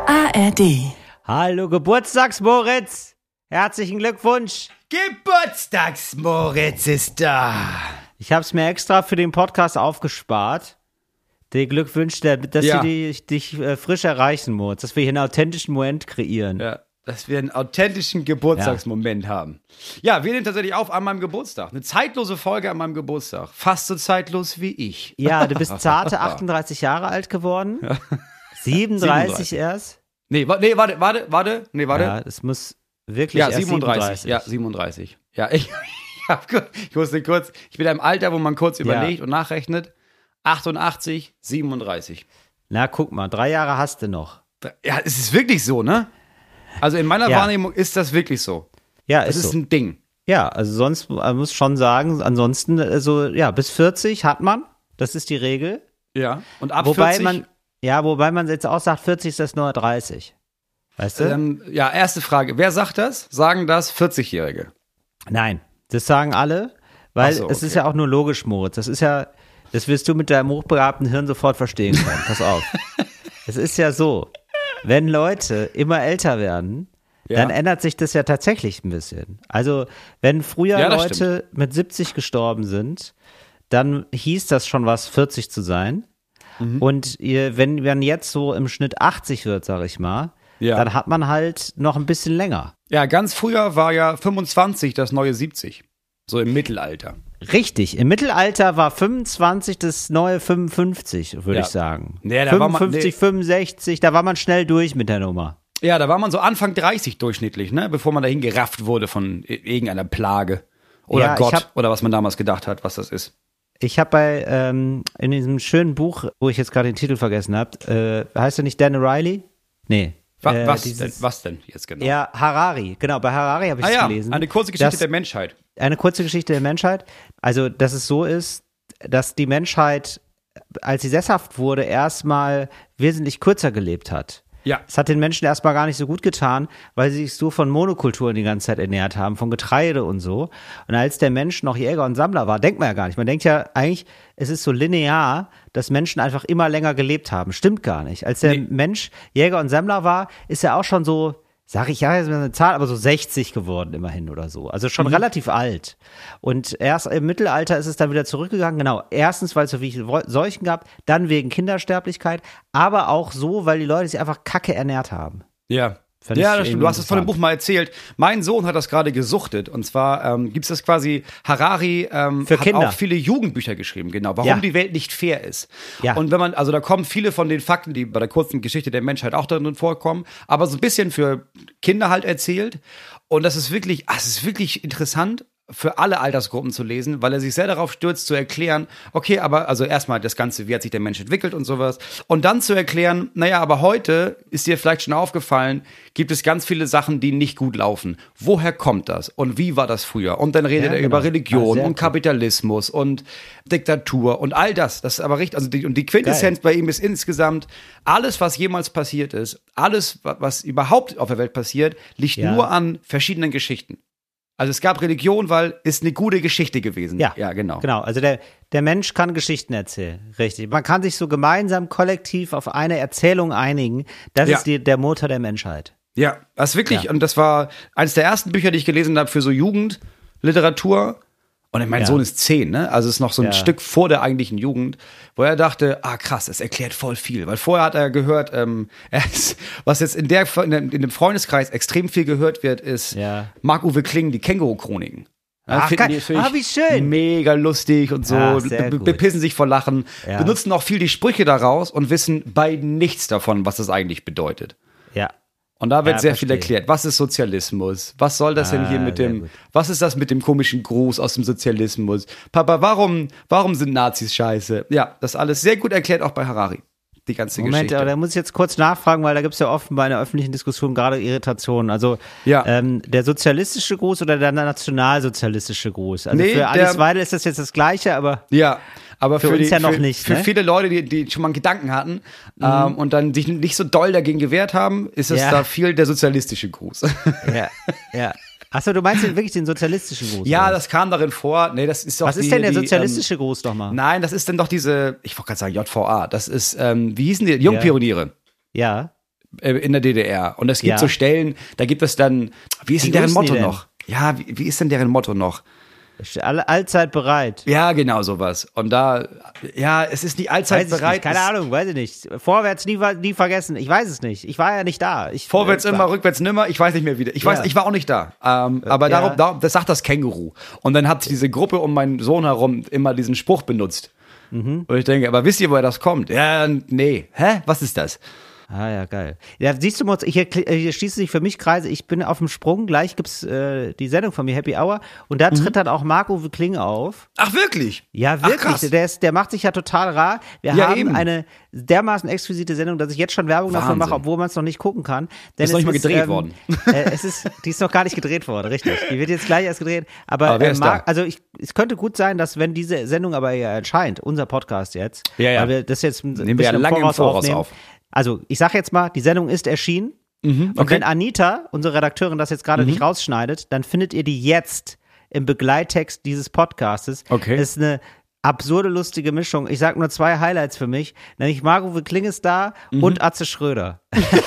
ARD. Hallo Geburtstagsmoritz! Herzlichen Glückwunsch! Geburtstagsmoritz ist da. Ich habe es mir extra für den Podcast aufgespart. Den Glückwunsch, dass sie dich frisch erreichen, Moritz. Dass wir hier einen authentischen Moment kreieren. Ja, dass wir einen authentischen Geburtstagsmoment haben. Ja, wir nehmen tatsächlich auf an meinem Geburtstag. Eine zeitlose Folge an meinem Geburtstag. Fast so zeitlos wie ich. Ja, du bist zarte 38 Jahre alt geworden. 37 erst. Nee, warte. Ja, es muss wirklich erst 37. Ja, 37. Ja, ich wusste kurz, ich bin in einem Alter, wo man kurz überlegt und nachrechnet. 88, 37. Na, guck mal, 3 Jahre hast du noch. Ja, es ist wirklich so, ne? Also in meiner Wahrnehmung ist das wirklich so. Ja, es ist so. ein Ding. Ja, also sonst, man muss schon sagen, ansonsten, also ja, bis 40 hat man, das ist die Regel. Ja, und ab wobei 40... Wobei man jetzt auch sagt, 40 ist das neue 30. Weißt du? Ja, erste Frage. Wer sagt das? Sagen das 40-Jährige? Nein, das sagen alle, weil es ist ja auch nur logisch, Moritz. Das wirst du mit deinem hochbegabten Hirn sofort verstehen können. Pass auf. Es ist ja so, wenn Leute immer älter werden, dann ändert sich das ja tatsächlich ein bisschen. Also, wenn früher Leute mit 70 gestorben sind, dann hieß das schon was, 40 zu sein. Mhm. Und wenn man jetzt so im Schnitt 80 wird, sag ich mal, dann hat man halt noch ein bisschen länger. Ja, ganz früher war ja 25 das neue 70. So im Mittelalter. Richtig, im Mittelalter war 25 das neue 55, würde ich sagen. Nee, 55, 65, da war man schnell durch mit der Nummer. Ja, da war man so Anfang 30 durchschnittlich, ne? Bevor man dahin gerafft wurde von irgendeiner Plage. Oder Gott, oder was man damals gedacht hat, was das ist. Ich habe in diesem schönen Buch, wo ich jetzt gerade den Titel vergessen habe, heißt er nicht Dan O'Reilly? Nee. Was denn jetzt genau? Ja, Harari, genau, bei Harari habe ich es gelesen. Eine kurze Geschichte der Menschheit. Eine kurze Geschichte der Menschheit. Also, dass es so ist, dass die Menschheit, als sie sesshaft wurde, erstmal wesentlich kürzer gelebt hat. Ja. Es hat den Menschen erstmal gar nicht so gut getan, weil sie sich so von Monokulturen die ganze Zeit ernährt haben, von Getreide und so. Und als der Mensch noch Jäger und Sammler war, denkt man ja gar nicht. Man denkt ja eigentlich, es ist so linear, dass Menschen einfach immer länger gelebt haben. Stimmt gar nicht. Als der Mensch Jäger und Sammler war, ist er auch schon so, sag ich ja, jetzt eine Zahl, aber so 60 geworden immerhin oder so. Also schon relativ alt. Und erst im Mittelalter ist es dann wieder zurückgegangen. Genau, erstens, weil es so viele Seuchen gab, dann wegen Kindersterblichkeit, aber auch so, weil die Leute sich einfach kacke ernährt haben. Ja. Ja, das stimmt. Du hast es von dem Buch mal erzählt. Mein Sohn hat das gerade gesuchtet. Und zwar gibt es das quasi, Harari für hat Kinder. auch viele Jugendbücher geschrieben, genau. Warum die Welt nicht fair ist. Ja. Und wenn man, also da kommen viele von den Fakten, die bei der kurzen Geschichte der Menschheit auch darin vorkommen, aber so ein bisschen für Kinder halt erzählt. Und das ist wirklich, es ist wirklich interessant, für alle Altersgruppen zu lesen, weil er sich sehr darauf stürzt, zu erklären, okay, aber also erstmal das Ganze, wie hat sich der Mensch entwickelt und sowas. Und dann zu erklären, naja, aber heute ist dir vielleicht schon aufgefallen, gibt es ganz viele Sachen, die nicht gut laufen. Woher kommt das? Und wie war das früher? Und dann redet er über Religion und Kapitalismus und Diktatur und all das. Das ist aber richtig, also die Quintessenz bei ihm ist insgesamt, alles, was jemals passiert ist, alles, was überhaupt auf der Welt passiert, liegt nur an verschiedenen Geschichten. Also es gab Religion, weil es eine gute Geschichte gewesen. Ja, genau. Genau, also der Mensch kann Geschichten erzählen, richtig. Man kann sich so gemeinsam, kollektiv auf eine Erzählung einigen. Das ist der Motor der Menschheit. Ja, das ist wirklich, und das war eines der ersten Bücher, die ich gelesen habe für so Jugendliteratur. Und mein Sohn ist 10, ne? Also es ist noch so ein Stück vor der eigentlichen Jugend, wo er dachte, krass, das erklärt voll viel. Weil vorher hat er gehört, was jetzt in dem Freundeskreis extrem viel gehört wird, ist Marc-Uwe Kling, die Känguru-Chroniken. Wie schön. Mega lustig und so, bepissen sich vor Lachen, benutzen auch viel die Sprüche daraus und wissen bei nichts davon, was das eigentlich bedeutet. Ja. Und da wird sehr viel erklärt. Was ist Sozialismus? Was soll das denn hier mit was ist das mit dem komischen Gruß aus dem Sozialismus? Papa, warum sind Nazis scheiße? Ja, das alles sehr gut erklärt, auch bei Harari. Die ganze Geschichte. Moment, aber da muss ich jetzt kurz nachfragen, weil da gibt es ja offenbar in der öffentlichen Diskussion gerade Irritationen. Also der sozialistische Gruß oder der nationalsozialistische Gruß? Also für Alice Weidel ist das jetzt das Gleiche, aber aber für uns noch nicht. Für viele Leute, die schon mal einen Gedanken hatten und dann sich nicht so doll dagegen gewehrt haben, ist es da viel der sozialistische Gruß. Ja. Achso, du meinst wirklich den sozialistischen Gruß? Ja, das kam darin vor. Nee, das ist doch Was ist denn der sozialistische Gruß nochmal? Nein, das ist dann doch diese, ich wollte gerade sagen JVA, das ist, wie hießen die? Jungpioniere. Ja. in der DDR. Und es gibt Ja. so Stellen, da gibt es dann, wie ist denn deren grüßen die Motto denn? noch? Ja, wie ist denn deren Motto noch? Allzeit bereit. Ja, genau sowas. Und da, ja, es ist nicht allzeit Weiß ich bereit. nicht, keine Ahnung, weiß ich nicht. Vorwärts nie vergessen. Ich weiß es nicht. Ich war ja nicht da. Vorwärts immer, rückwärts nimmer. Ich weiß nicht mehr wieder. Ich weiß, ich war auch nicht da. Aber darum, das sagt das Känguru. Und dann hat diese Gruppe um meinen Sohn herum immer diesen Spruch benutzt. Und ich denke, aber wisst ihr, woher das kommt? Ja, nee. Hä? Was ist das? Ah ja, geil. Ja, siehst du, Moritz, hier schließen sich für mich Kreise. Ich bin auf dem Sprung. Gleich gibt's die Sendung von mir, Happy Hour. Und da tritt dann auch Marc-Uwe Kling auf. Ach, wirklich? Ja, Ach, wirklich. krass. Der macht sich ja total rar. Wir Ja, haben eben. eine dermaßen exquisite Sendung, dass ich jetzt schon Werbung dafür mache, Wahnsinn. obwohl man es noch nicht gucken kann. Denn Ist noch nicht mal gedreht worden. Die ist noch gar nicht gedreht worden, richtig. Die wird jetzt gleich erst gedreht. Aber wer ist da? also es könnte gut sein, dass wenn diese Sendung aber ja erscheint, unser Podcast jetzt, Ja. weil wir das jetzt ein Nehmen wir ja bisschen lange im Voraus aufnehmen. auf. Also ich sage jetzt mal, die Sendung ist erschienen. Und okay. wenn Anita, unsere Redakteurin, das jetzt gerade nicht rausschneidet, dann findet ihr die jetzt im Begleittext dieses Podcastes. Okay. Das ist eine absurde, lustige Mischung. Ich sage nur 2 Highlights für mich, nämlich Marc-Uwe Kling ist da und Atze Schröder.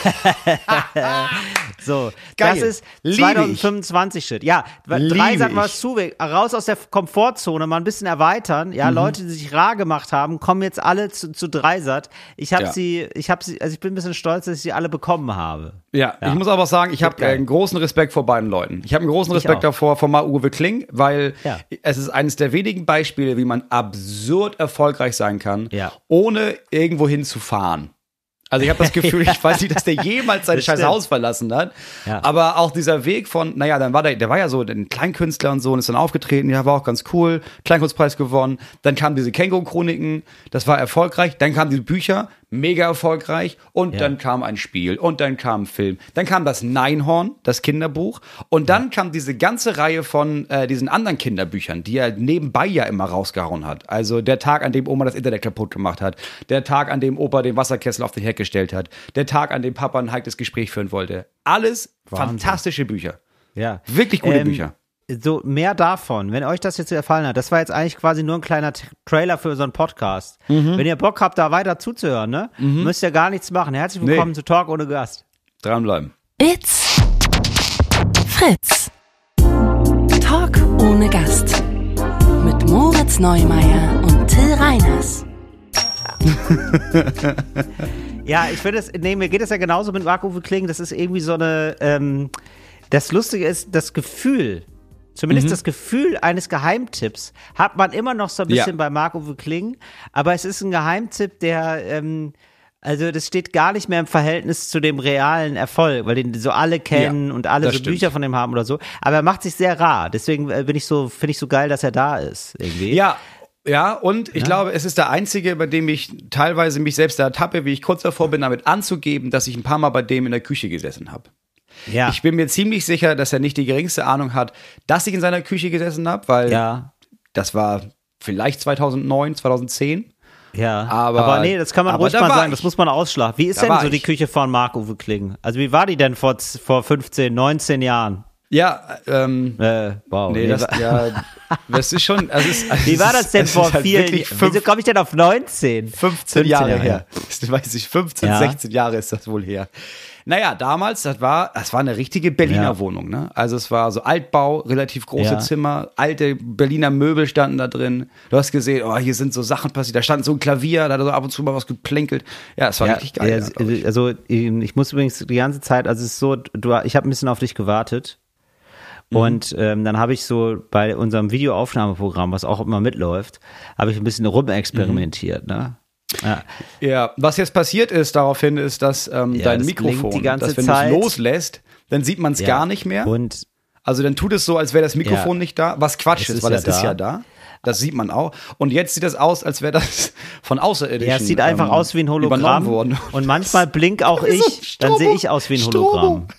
So, Geil. das ist Liebe 2025 Shit. Ja, 3 Liebe sagen wir ich. es zu, raus aus der Komfortzone, mal ein bisschen erweitern. Ja, Leute, die sich rar gemacht haben, kommen jetzt alle zu Dreisat. Ich habe Ja. sie, also ich bin ein bisschen stolz, dass ich sie alle bekommen habe. Ja, ich muss aber sagen, ich habe geil. einen großen Respekt vor beiden Leuten. Ich habe einen großen Ich Respekt auch. davor vor Marc-Uwe Kling, weil Ja. es ist eines der wenigen Beispiele, wie man absurd erfolgreich sein kann, Ja. ohne irgendwo hinzufahren. Also ich habe das Gefühl, ich weiß nicht, dass der jemals sein Das scheiß stimmt. Haus verlassen hat. Ja. Aber auch dieser Weg von, naja, dann war der war ja so ein Kleinkünstler und so und ist dann aufgetreten, ja, war auch ganz cool, Kleinkunstpreis gewonnen. Dann kamen diese Känguru-Chroniken, das war erfolgreich. Dann kamen diese Bücher, mega erfolgreich. Und Ja. dann kam ein Spiel und dann kam ein Film. Dann kam das Neinhorn, das Kinderbuch. Und dann kam diese ganze Reihe von diesen anderen Kinderbüchern, die er nebenbei ja immer rausgehauen hat. Also der Tag, an dem Oma das Internet kaputt gemacht hat. Der Tag, an dem Opa den Wasserkessel auf den Herd gestellt hat. Der Tag, an dem Papa ein heikles Gespräch führen wollte. Alles Wahnsinn. fantastische Bücher. Ja. Wirklich gute Bücher. So, mehr davon. Wenn euch das jetzt gefallen hat, das war jetzt eigentlich quasi nur ein kleiner Trailer für so einen Podcast. Wenn ihr Bock habt, da weiter zuzuhören, ne, müsst ihr gar nichts machen. Herzlich willkommen zu Talk ohne Gast. Dranbleiben. It's Fritz. Talk ohne Gast. Mit Moritz Neumeier und Till Reiners. Ja, ich finde mir geht es ja genauso mit Marc-Uwe Kling. Das ist irgendwie so eine, das Lustige ist, das Gefühl, zumindest das Gefühl eines Geheimtipps hat man immer noch so ein bisschen bei Marc-Uwe Kling. Aber es ist ein Geheimtipp, der, also das steht gar nicht mehr im Verhältnis zu dem realen Erfolg, weil den so alle kennen und alle das so stimmt. Bücher von dem haben oder so. Aber er macht sich sehr rar. Deswegen finde ich so geil, dass er da ist. Irgendwie. Ja, und ich glaube, es ist der einzige, bei dem ich teilweise mich selbst ertappe, wie ich kurz davor bin, damit anzugeben, dass ich ein paar Mal bei dem in der Küche gesessen habe. Ja. Ich bin mir ziemlich sicher, dass er nicht die geringste Ahnung hat, dass ich in seiner Küche gesessen habe, weil Ja. das war vielleicht 2009, 2010. Ja, Aber- nee, das kann man aber ruhig da mal war sagen, ich. das muss man ausschlagen. Wie ist Da denn war so die ich. Küche von Marc-Uwe Kling? Also wie war die denn vor 15, 19 Jahren? Ja, Wow. nee, das ist schon, Wie war das denn es vor ist halt vielen wirklich Wieso komme ich denn auf 19? 15 Jahre her. Das weiß ich, 15, Ja. 16 Jahre ist das wohl her. Naja, damals, das war eine richtige Berliner Ja. Wohnung, ne? Also es war so Altbau, relativ große Ja. Zimmer, alte Berliner Möbel standen da drin. Du hast gesehen, oh, hier sind so Sachen passiert. Da stand so ein Klavier, da hat er so ab und zu mal was geplänkelt. Ja, es war richtig geil. ja, glaub ich. also ich muss übrigens die ganze Zeit, also es ist so, ich habe ein bisschen auf dich gewartet. Und dann habe ich so bei unserem Videoaufnahmeprogramm, was auch immer mitläuft, habe ich ein bisschen rumexperimentiert, ne? Ja. Ja, was jetzt passiert ist daraufhin, ist, dass dein das Mikrofon, blinkt die ganze dass wenn du Zeit. es loslässt, dann sieht man es gar nicht mehr. Und Also dann tut es so, als wäre das Mikrofon Ja. nicht da, was Quatsch Es ist, ist weil ja das ist da. ja da. Das sieht man auch. Und jetzt sieht es aus, als wäre das von Außerirdischen ja, es sieht einfach aus wie ein übernommen Hologramm. worden. Und manchmal blink auch Wie so ein ich, dann sehe ich aus wie ein Hologramm.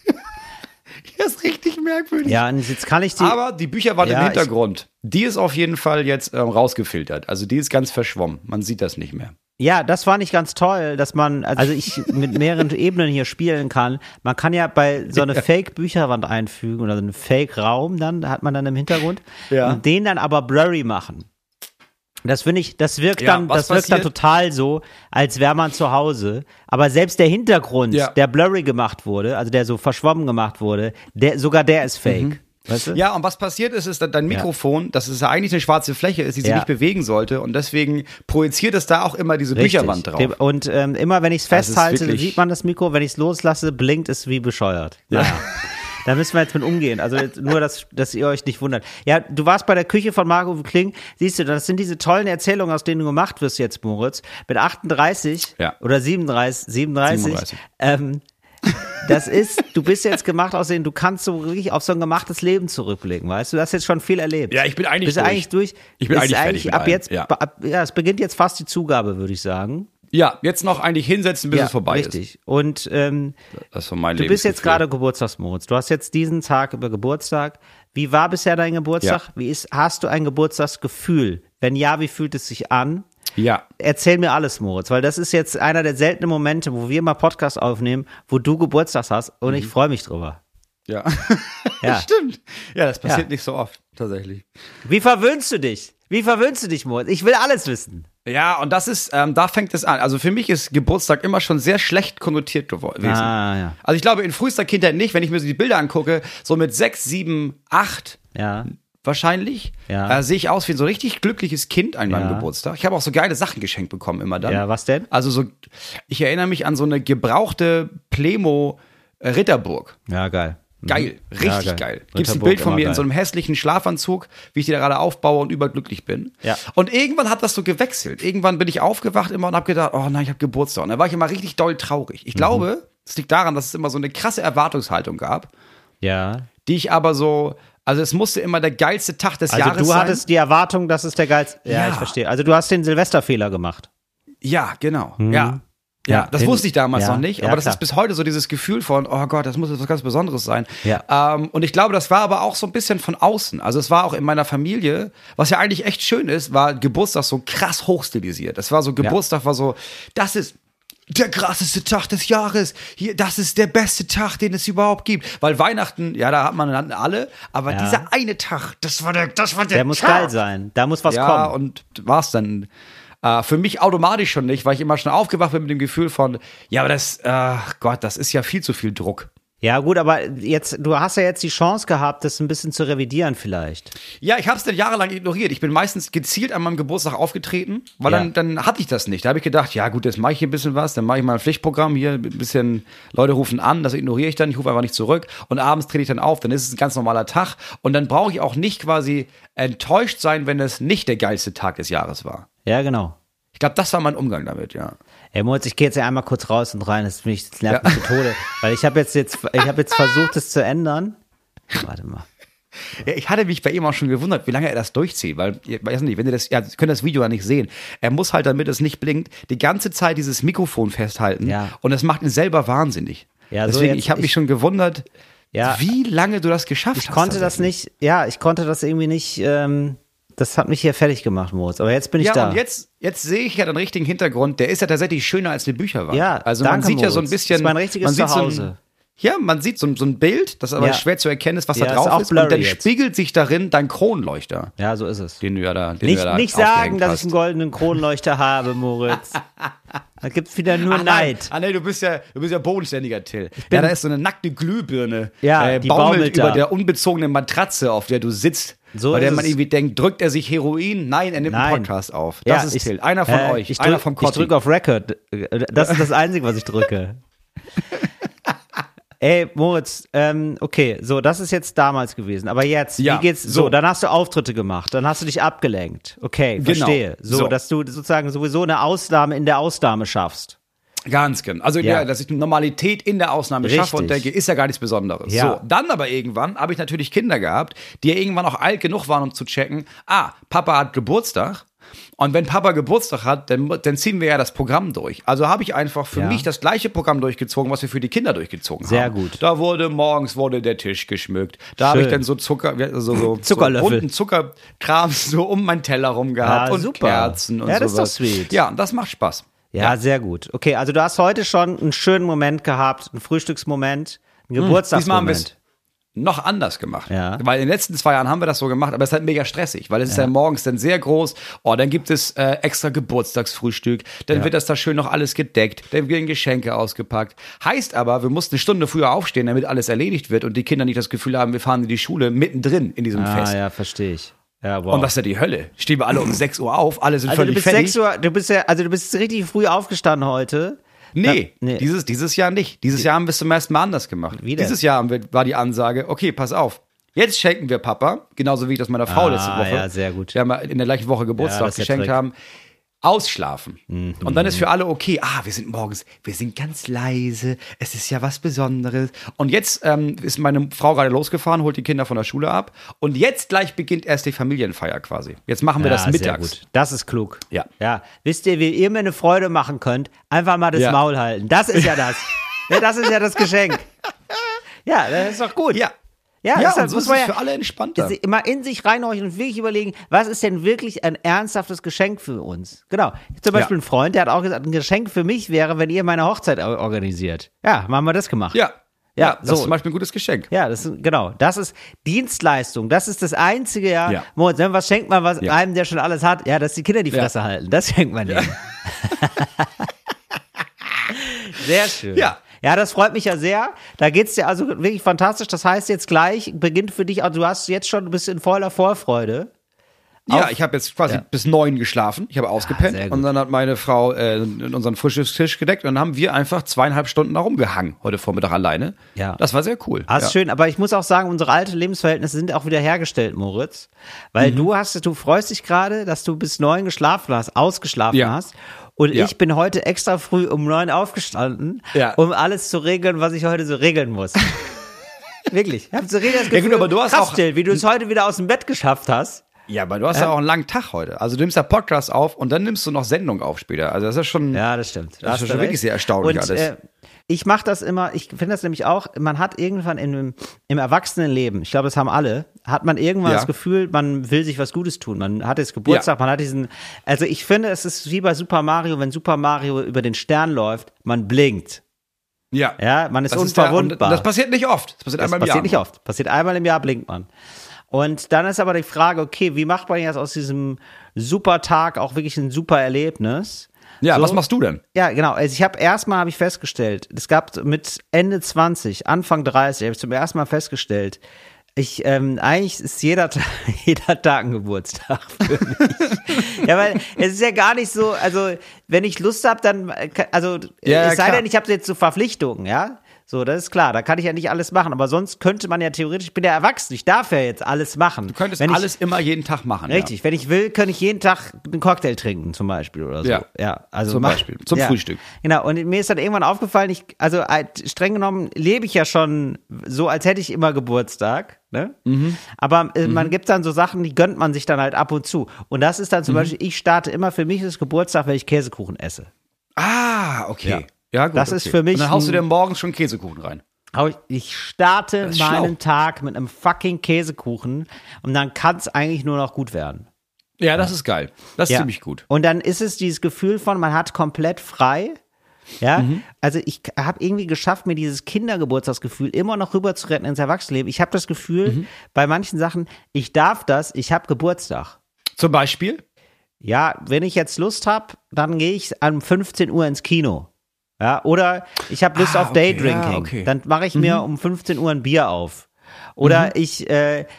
Ja, ist richtig merkwürdig. Ja, und jetzt kann ich die. Aber die Bücher waren Ja, im Hintergrund. Die ist auf jeden Fall jetzt rausgefiltert. Also die ist ganz verschwommen. Man sieht das nicht mehr. Ja, das fand ich ganz toll, dass man, also ich mit mehreren Ebenen hier spielen kann. Man kann ja bei so eine Fake-Bücherwand einfügen oder so einen Fake-Raum dann, hat man dann im Hintergrund. Ja. Und den dann aber blurry machen. Das finde ich, das wirkt Ja, dann was wirkt dann passiert? total so, als wäre man zu Hause. Aber selbst der Hintergrund, Ja. der blurry gemacht wurde, also der so verschwommen gemacht wurde, sogar der ist fake. Weißt du? Ja, und was passiert ist, ist, dass dein Mikrofon, dass es ja eigentlich eine schwarze Fläche ist, die sich Ja. nicht bewegen sollte. Und deswegen projiziert es da auch immer diese Bücherwand drauf. Und immer wenn ich es Das ist festhalte, wirklich- sieht man das Mikro. Wenn ich es loslasse, blinkt es wie bescheuert. Naja. Da müssen wir jetzt mit umgehen. Also jetzt nur, dass ihr euch nicht wundert. Ja, du warst bei der Küche von Marc-Uwe Kling. Siehst du, das sind diese tollen Erzählungen, aus denen du gemacht wirst jetzt, Moritz. Mit 38 Ja. oder 37. Du bist jetzt gemacht aus denen, du kannst so wirklich auf so ein gemachtes Leben zurückblicken, weißt du? Du hast jetzt schon viel erlebt. Ja, ich bin eigentlich Bist du eigentlich durch. Ich bin Ist eigentlich fertig mit ab allem, jetzt, ja. es beginnt jetzt fast die Zugabe, würde ich sagen. Ja, jetzt noch eigentlich hinsetzen, bis es vorbei ist. Richtig. Und Das ist von meinem du bist jetzt Lebensgefühl. gerade Geburtstagsmoritz. Du hast jetzt diesen Tag über Geburtstag. Wie war bisher dein Geburtstag? Ja. Hast du ein Geburtstagsgefühl? Wenn ja, wie fühlt es sich an? Ja. Erzähl mir alles, Moritz, weil das ist jetzt einer der seltenen Momente, wo wir mal Podcast aufnehmen, wo du Geburtstag hast und ich freue mich drüber. Ja. Ja. Stimmt. Ja, das passiert Ja. nicht so oft, tatsächlich. Wie verwöhnst du dich? Moritz? Ich will alles wissen. Ja, und das ist, da fängt es an. Also für mich ist Geburtstag immer schon sehr schlecht konnotiert gewesen. Ja. Also ich glaube, in frühester Kindheit nicht, wenn ich mir so die Bilder angucke, so mit 6, 7, 8 Ja. wahrscheinlich, Ja. sehe ich aus wie so ein richtig glückliches Kind an meinem Ja. Geburtstag. Ich habe auch so geile Sachen geschenkt bekommen immer dann. Ja, was denn? Also so, ich erinnere mich an so eine gebrauchte Plemo Ritterburg. Ja, geil. Geil, richtig Ja, geil. Gibt's ein Ritterburg, Bild von immer mir in geil. so einem hässlichen Schlafanzug, wie ich die da gerade aufbaue und überglücklich bin. Ja. Und irgendwann hat das so gewechselt. Irgendwann bin ich aufgewacht immer und habe gedacht, oh nein, ich habe Geburtstag. Und da war ich immer richtig doll traurig. Ich glaube, es liegt daran, dass es immer so eine krasse Erwartungshaltung gab, Ja. die ich aber so, also es musste immer der geilste Tag des Also Jahres du sein. hattest die Erwartung, dass es der geilste. Ja, Ja. ich verstehe. Also du hast den Silvesterfehler gemacht. Ja, genau. Ja. Ja, Ja, das den- wusste ich damals ja, noch nicht, ja, aber das klar. ist bis heute so dieses Gefühl von, oh Gott, das muss etwas ganz Besonderes sein. Ja. Und ich glaube, das war aber auch so ein bisschen von außen. Also es war auch in meiner Familie, was ja eigentlich echt schön ist, war Geburtstag so krass hochstilisiert. Das war so, Geburtstag war so, das ist der krasseste Tag des Jahres. Hier, das ist der beste Tag, den es überhaupt gibt. Weil Weihnachten, ja, da hat man dann alle, aber Ja. dieser eine Tag, das war der Der muss Tag. geil sein. Da muss was Ja, kommen. und war's dann. Für mich automatisch schon nicht, weil ich immer schon aufgewacht bin mit dem Gefühl von, ja, aber das, Gott, das ist ja viel zu viel Druck. Ja, gut, aber jetzt, du hast ja jetzt die Chance gehabt, das ein bisschen zu revidieren vielleicht. Ja, ich habe es dann jahrelang ignoriert. Ich bin meistens gezielt an meinem Geburtstag aufgetreten, weil Ja. dann hatte ich das nicht. Da habe ich gedacht, ja gut, jetzt mache ich hier ein bisschen was, dann mache ich mal ein Pflichtprogramm hier, ein bisschen Leute rufen an, das ignoriere ich dann, ich rufe einfach nicht zurück und abends trete ich dann auf, dann ist es ein ganz normaler Tag und dann brauche ich auch nicht quasi enttäuscht sein, wenn es nicht der geilste Tag des Jahres war. Ja, genau. Ich glaube, das war mein Umgang damit, ja. Ey, Moritz, ich gehe jetzt ja einmal kurz raus und rein, das nervt mich zu Tode. Weil ich habe jetzt versucht, es zu ändern. Warte mal. Ja, ich hatte mich bei ihm auch schon gewundert, wie lange er das durchzieht, weil, ich weiß nicht, wenn ihr das, ja, Sie können das Video ja nicht sehen. Er muss halt, damit es nicht blinkt, die ganze Zeit dieses Mikrofon festhalten Ja. und das macht ihn selber wahnsinnig. Ja, so Deswegen, jetzt- ich habe mich schon gewundert, Ja. wie lange du das geschafft hast. Ich konnte das nicht, ja, ich konnte das irgendwie nicht, das hat mich hier fertig gemacht, Moritz. Aber jetzt bin ich Ja, da. und jetzt sehe ich ja den richtigen Hintergrund. Der ist ja tatsächlich schöner als eine Bücherwand. Ja, also man danke, sieht ja so ein Moritz. bisschen. Das ist mein richtiges man sieht Zuhause. Man sieht so ein Bild, das aber Ja. schwer zu erkennen ist, was Ja, da ist drauf auch ist. blurry Und dann jetzt. spiegelt sich darin dein Kronleuchter, Ja, so ist es. den du ja da Nicht sagen, aufgehängt dass hast. ich einen goldenen Kronleuchter habe, Moritz. Da gibt's wieder nur Ach, Neid. Nein, du bist ja bodenständiger, Till. Ja, da ist so eine nackte Glühbirne. Ja, die baumelt über da. der unbezogenen Matratze, auf der du sitzt. So bei der ist man es. irgendwie denkt, drückt er sich Heroin? Nein, er nimmt einen Nein. Podcast auf. Das ist Till. Einer von euch. Ich einer von drücke Kotti. auf Record. Das ist das Einzige, was ich drücke. Ey, Moritz, okay, so, das ist jetzt damals gewesen. Aber jetzt, Ja, wie geht's? so. Dann hast du Auftritte gemacht, dann hast du dich abgelenkt. Okay, Genau. verstehe. So, So. dass du sozusagen sowieso eine Ausnahme in der Ausnahme schaffst. Ganz genau. Also, Ja. dass ich Normalität in der Ausnahme schaffe und Richtig. denke, ist ja gar nichts Besonderes. Ja. So, dann aber irgendwann habe ich natürlich Kinder gehabt, die ja irgendwann auch alt genug waren, um zu checken, Papa hat Geburtstag. Und wenn Papa Geburtstag hat, dann ziehen wir ja das Programm durch. Also habe ich einfach für Ja. mich das gleiche Programm durchgezogen, was wir für die Kinder durchgezogen Sehr haben. gut. Da morgens wurde der Tisch geschmückt. Da habe ich Schön. dann so so Zuckerlöffel. bunten Zuckerkram so um meinen Teller rum gehabt Ja, und super. Kerzen und Ja, das ist sowas. doch sweet. Ja, das macht Spaß. Ja, sehr gut. Okay, also du hast heute schon einen schönen Moment gehabt, einen Frühstücksmoment, einen Diesmal haben wir Geburtstagsmoment. noch anders gemacht. Ja. Weil in den letzten 2 Jahren haben wir das so gemacht, aber es ist halt mega stressig, weil es ist ja morgens dann sehr groß. Oh, dann gibt es extra Geburtstagsfrühstück, dann wird das da schön noch alles gedeckt, dann werden Geschenke ausgepackt. Heißt aber, wir mussten eine Stunde früher aufstehen, damit alles erledigt wird und die Kinder nicht das Gefühl haben, wir fahren in die Schule mittendrin in diesem Fest. Ja, verstehe ich. Ja, wow. Und was ist ja die Hölle? Stehen wir alle um 6 Uhr auf, alle sind Also völlig fertig. du bist richtig früh aufgestanden heute. Nee, Nee. Dieses Jahr nicht. Dieses Jahr haben wir es zum ersten Mal anders gemacht. Wie denn? Dieses Jahr war die Ansage, okay, pass auf, jetzt schenken wir Papa, genauso wie ich das meiner Frau letzte Woche. Ja, sehr gut. Wir haben in der gleichen Woche Ja, Geburtstag das ist der geschenkt Trick. haben. Ausschlafen. Und dann ist für alle okay, wir sind ganz leise, es ist ja was Besonderes. Und jetzt ist meine Frau gerade losgefahren, holt die Kinder von der Schule ab und jetzt gleich beginnt erst die Familienfeier quasi. Jetzt machen wir das Sehr mittags. gut. Das ist klug. Ja. Ja. Wisst ihr, wie ihr mir eine Freude machen könnt? Einfach mal das Ja. Maul halten. Das ist ja das. Ja, das ist ja das Geschenk. Ja, das ist doch gut. Ja. Ja, Ja, deshalb und so muss ist man es für alle entspannter. immer in sich reinhorchen und wirklich überlegen, was ist denn wirklich ein ernsthaftes Geschenk für uns? Genau. Zum Beispiel ein Freund, der hat auch gesagt, ein Geschenk für mich wäre, wenn ihr meine Hochzeit organisiert. Ja, haben wir das gemacht. Ja. Ja, Das so. ist zum Beispiel ein gutes Geschenk. Ja, das ist Dienstleistung. Das ist das Einzige, Ja. Moritz, was schenkt man Ja. einem, der schon alles hat? Ja, dass die Kinder die Ja. Fresse halten. Das schenkt man denen. Sehr schön. Ja. Ja, das freut mich ja sehr. Da geht's dir also wirklich fantastisch. Das heißt, jetzt gleich beginnt für dich, also du bist in voller Vorfreude. Ja, ich habe jetzt quasi bis 9 geschlafen. Ich habe ausgepennt sehr gut. und dann hat meine Frau unseren Frühstückstisch gedeckt und dann haben wir einfach 2,5 Stunden da rumgehangen heute Vormittag alleine. Ja. Das war sehr cool. Das ist schön, aber ich muss auch sagen, unsere alten Lebensverhältnisse sind auch wieder hergestellt, Moritz. Weil du freust dich gerade, dass du bis 9 geschlafen hast, ausgeschlafen Ja. hast. Und Ja. ich bin heute extra früh um 9 aufgestanden, Ja. um alles zu regeln, was ich heute so regeln muss. Wirklich. Ich habe so richtig das Gefühl, gut, aber du hast krass, auch- Jill, wie du es heute wieder aus dem Bett geschafft hast. Ja, aber du hast ja auch einen langen Tag heute. Also du nimmst ja Podcast auf und dann nimmst du noch Sendung auf später. Also das ist schon, Ja, das stimmt. das ist schon wirklich sehr erstaunlich und, alles. Ich mache das immer, ich finde das nämlich auch, man hat irgendwann im Erwachsenenleben, ich glaube, das haben alle, hat man irgendwann Ja. das Gefühl, man will sich was Gutes tun. Man hat jetzt Geburtstag, man hat also ich finde, es ist wie bei Super Mario, wenn Super Mario über den Stern läuft, man blinkt. Ja. Ja, man ist Das unverwundbar. das passiert nicht oft. Das passiert Das einmal im Jahr. passiert nicht oft. Passiert einmal im Jahr, blinkt man. Und dann ist aber die Frage, okay, wie macht man jetzt aus diesem super Tag auch wirklich ein super Erlebnis? Ja, So. was machst du denn? Ja, genau. Also habe ich festgestellt, es gab mit Ende 20, Anfang 30, habe ich zum ersten Mal festgestellt, eigentlich ist jeder Tag ein Geburtstag für mich. Ja, weil es ist ja gar nicht so, also wenn ich Lust habe, dann, also Ja, es sei klar. denn, ich habe jetzt so Verpflichtungen, ja. So, das ist klar, da kann ich ja nicht alles machen, aber sonst könnte man ja theoretisch, ich bin ja erwachsen, ich darf ja jetzt alles machen. Du könntest Wenn ich- alles immer jeden Tag machen. Richtig, wenn ich will, kann ich jeden Tag einen Cocktail trinken, zum Beispiel oder so. Ja. Also Zum Beispiel, zum Frühstück. Genau, und mir ist dann irgendwann aufgefallen, streng genommen lebe ich ja schon so, als hätte ich immer Geburtstag, ne? Aber man gibt dann so Sachen, die gönnt man sich dann halt ab und zu. Und das ist dann zum Beispiel, ich starte immer, für mich ist Geburtstag, wenn ich Käsekuchen esse. Ah, okay. Ja, gut. Das ist für mich Und dann haust du ein- dir morgens schon Käsekuchen rein. Aber ich starte Das ist meinen schlau. Tag mit einem fucking Käsekuchen und dann kann es eigentlich nur noch gut werden. Ja, das ist geil. Das ist Ja. ziemlich gut. Und dann ist es dieses Gefühl von, man hat komplett frei. Ja, also ich habe irgendwie geschafft, mir dieses Kindergeburtstagsgefühl immer noch rüber zu retten ins Erwachsenenleben. Ich habe das Gefühl, bei manchen Sachen, ich darf das, ich habe Geburtstag. Zum Beispiel? Ja, wenn ich jetzt Lust habe, dann gehe ich um 15 Uhr ins Kino. Ja, oder ich habe Lust auf okay, Daydrinking. ja, okay. Dann mache ich mir um 15 Uhr ein Bier auf. Oder ich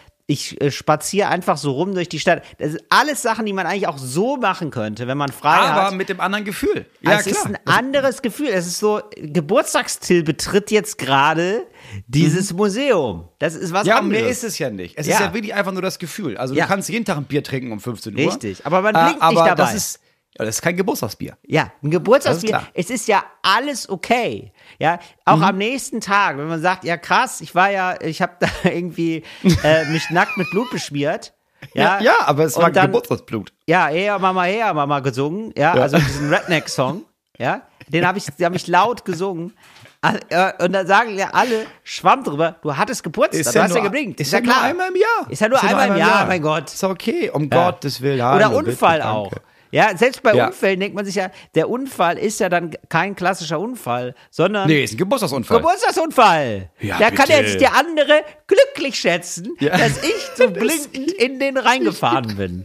spaziere einfach so rum durch die Stadt. Das sind alles Sachen, die man eigentlich auch so machen könnte, wenn man frei Aber hat. mit dem anderen Gefühl. Es ist ein anderes Gefühl. Es ist so, Geburtstagstill betritt jetzt gerade dieses Museum. Das ist was Ja, anderes. mehr ist es ja nicht. Es Ja. ist ja wirklich einfach nur das Gefühl. Also Ja. du kannst jeden Tag ein Bier trinken um 15 Uhr. Richtig, aber man blinkt nicht aber dabei. das ist kein Geburtstagsbier. Ja, ein Geburtstagsbier, Das ist klar. es ist ja alles okay. Ja, auch am nächsten Tag, wenn man sagt, ja krass, ich habe da irgendwie mich nackt mit Blut beschmiert. Ja, aber es und war dann, Geburtstagsblut. Ja, her Mama gesungen. Ja, also diesen Redneck-Song. Ja, den hab ich laut gesungen. Und dann sagen ja alle, schwamm drüber, du hattest Geburtstag, du hast ja geblinkt. Ist ja nur einmal im Jahr. Ist ja nur einmal im Jahr, mein Gott. Ist okay, um Gottes Willen. Hallo, Oder Unfall bitte, auch. danke. Ja, selbst bei Ja. Unfällen denkt man sich ja, der Unfall ist ja dann kein klassischer Unfall, sondern Nee, ist ein Geburtstagsunfall. Geburtstagsunfall. Ja, Da kann bitte. jetzt der andere glücklich schätzen, Ja. dass ich so blinkend in den reingefahren bin.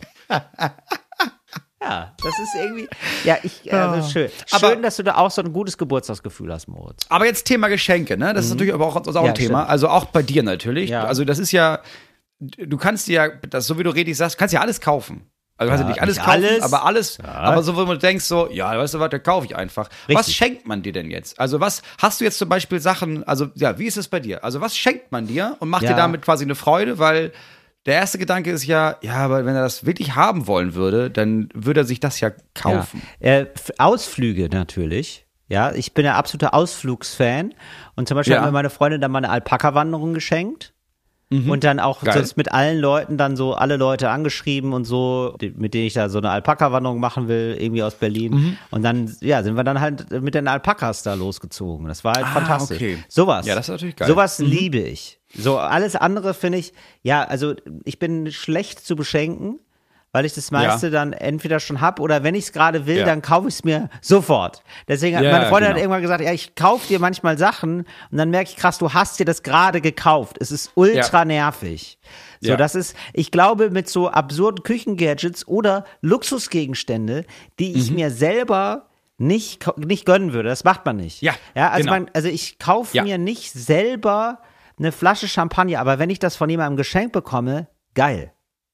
Ja, das ist irgendwie, also schön. Aber- Schön, dass du da auch so ein gutes Geburtstagsgefühl hast, Moritz. Aber jetzt Thema Geschenke, ne? Das ist natürlich aber auch ein Ja, Thema. stimmt. Also auch bei dir natürlich. Ja. Also das ist ja, du kannst dir ja, das, so wie du redest sagst, kannst ja alles kaufen. Also kannst ja nicht alles nicht kaufen, alles. aber alles. Aber so, wo du denkst so, ja, weißt du was, da kaufe ich einfach. Was Richtig. schenkt man dir denn jetzt? Also was, hast du jetzt zum Beispiel Sachen, also ja, wie ist es bei dir? Also was schenkt man dir und macht Ja. dir damit quasi eine Freude? Weil der erste Gedanke ist ja, aber wenn er das wirklich haben wollen würde, dann würde er sich das ja kaufen. Ja. Ausflüge natürlich. Ja, ich bin ja absoluter Ausflugsfan. Und zum Beispiel Ja. hat mir meine Freundin dann mal eine Alpaka-Wanderung geschenkt. Und dann auch Geil. sonst mit allen Leuten dann so alle Leute angeschrieben und so, mit denen ich da so eine Alpaka-Wanderung machen will, irgendwie aus Berlin. Und dann, sind wir dann halt mit den Alpakas da losgezogen. Das war halt fantastisch. Okay. Sowas. Ja, das ist natürlich geil. Sowas liebe ich. So, alles andere finde ich, also ich bin schlecht zu beschenken, weil ich das meiste dann entweder schon hab oder wenn ich es gerade will, Ja. dann kaufe ich es mir sofort. Deswegen hat Ja, meine Freundin genau. hat irgendwann gesagt, ja, ich kaufe dir manchmal Sachen und dann merke ich, krass, du hast dir das gerade gekauft. Es ist ultra nervig. So, Ja. das ist, ich glaube, mit so absurden Küchengadgets oder Luxusgegenstände, die ich mir selber nicht gönnen würde. Das macht man nicht. Ja, also, genau. also ich kaufe Ja. mir nicht selber eine Flasche Champagner, aber wenn ich das von jemandem geschenkt bekomme, geil.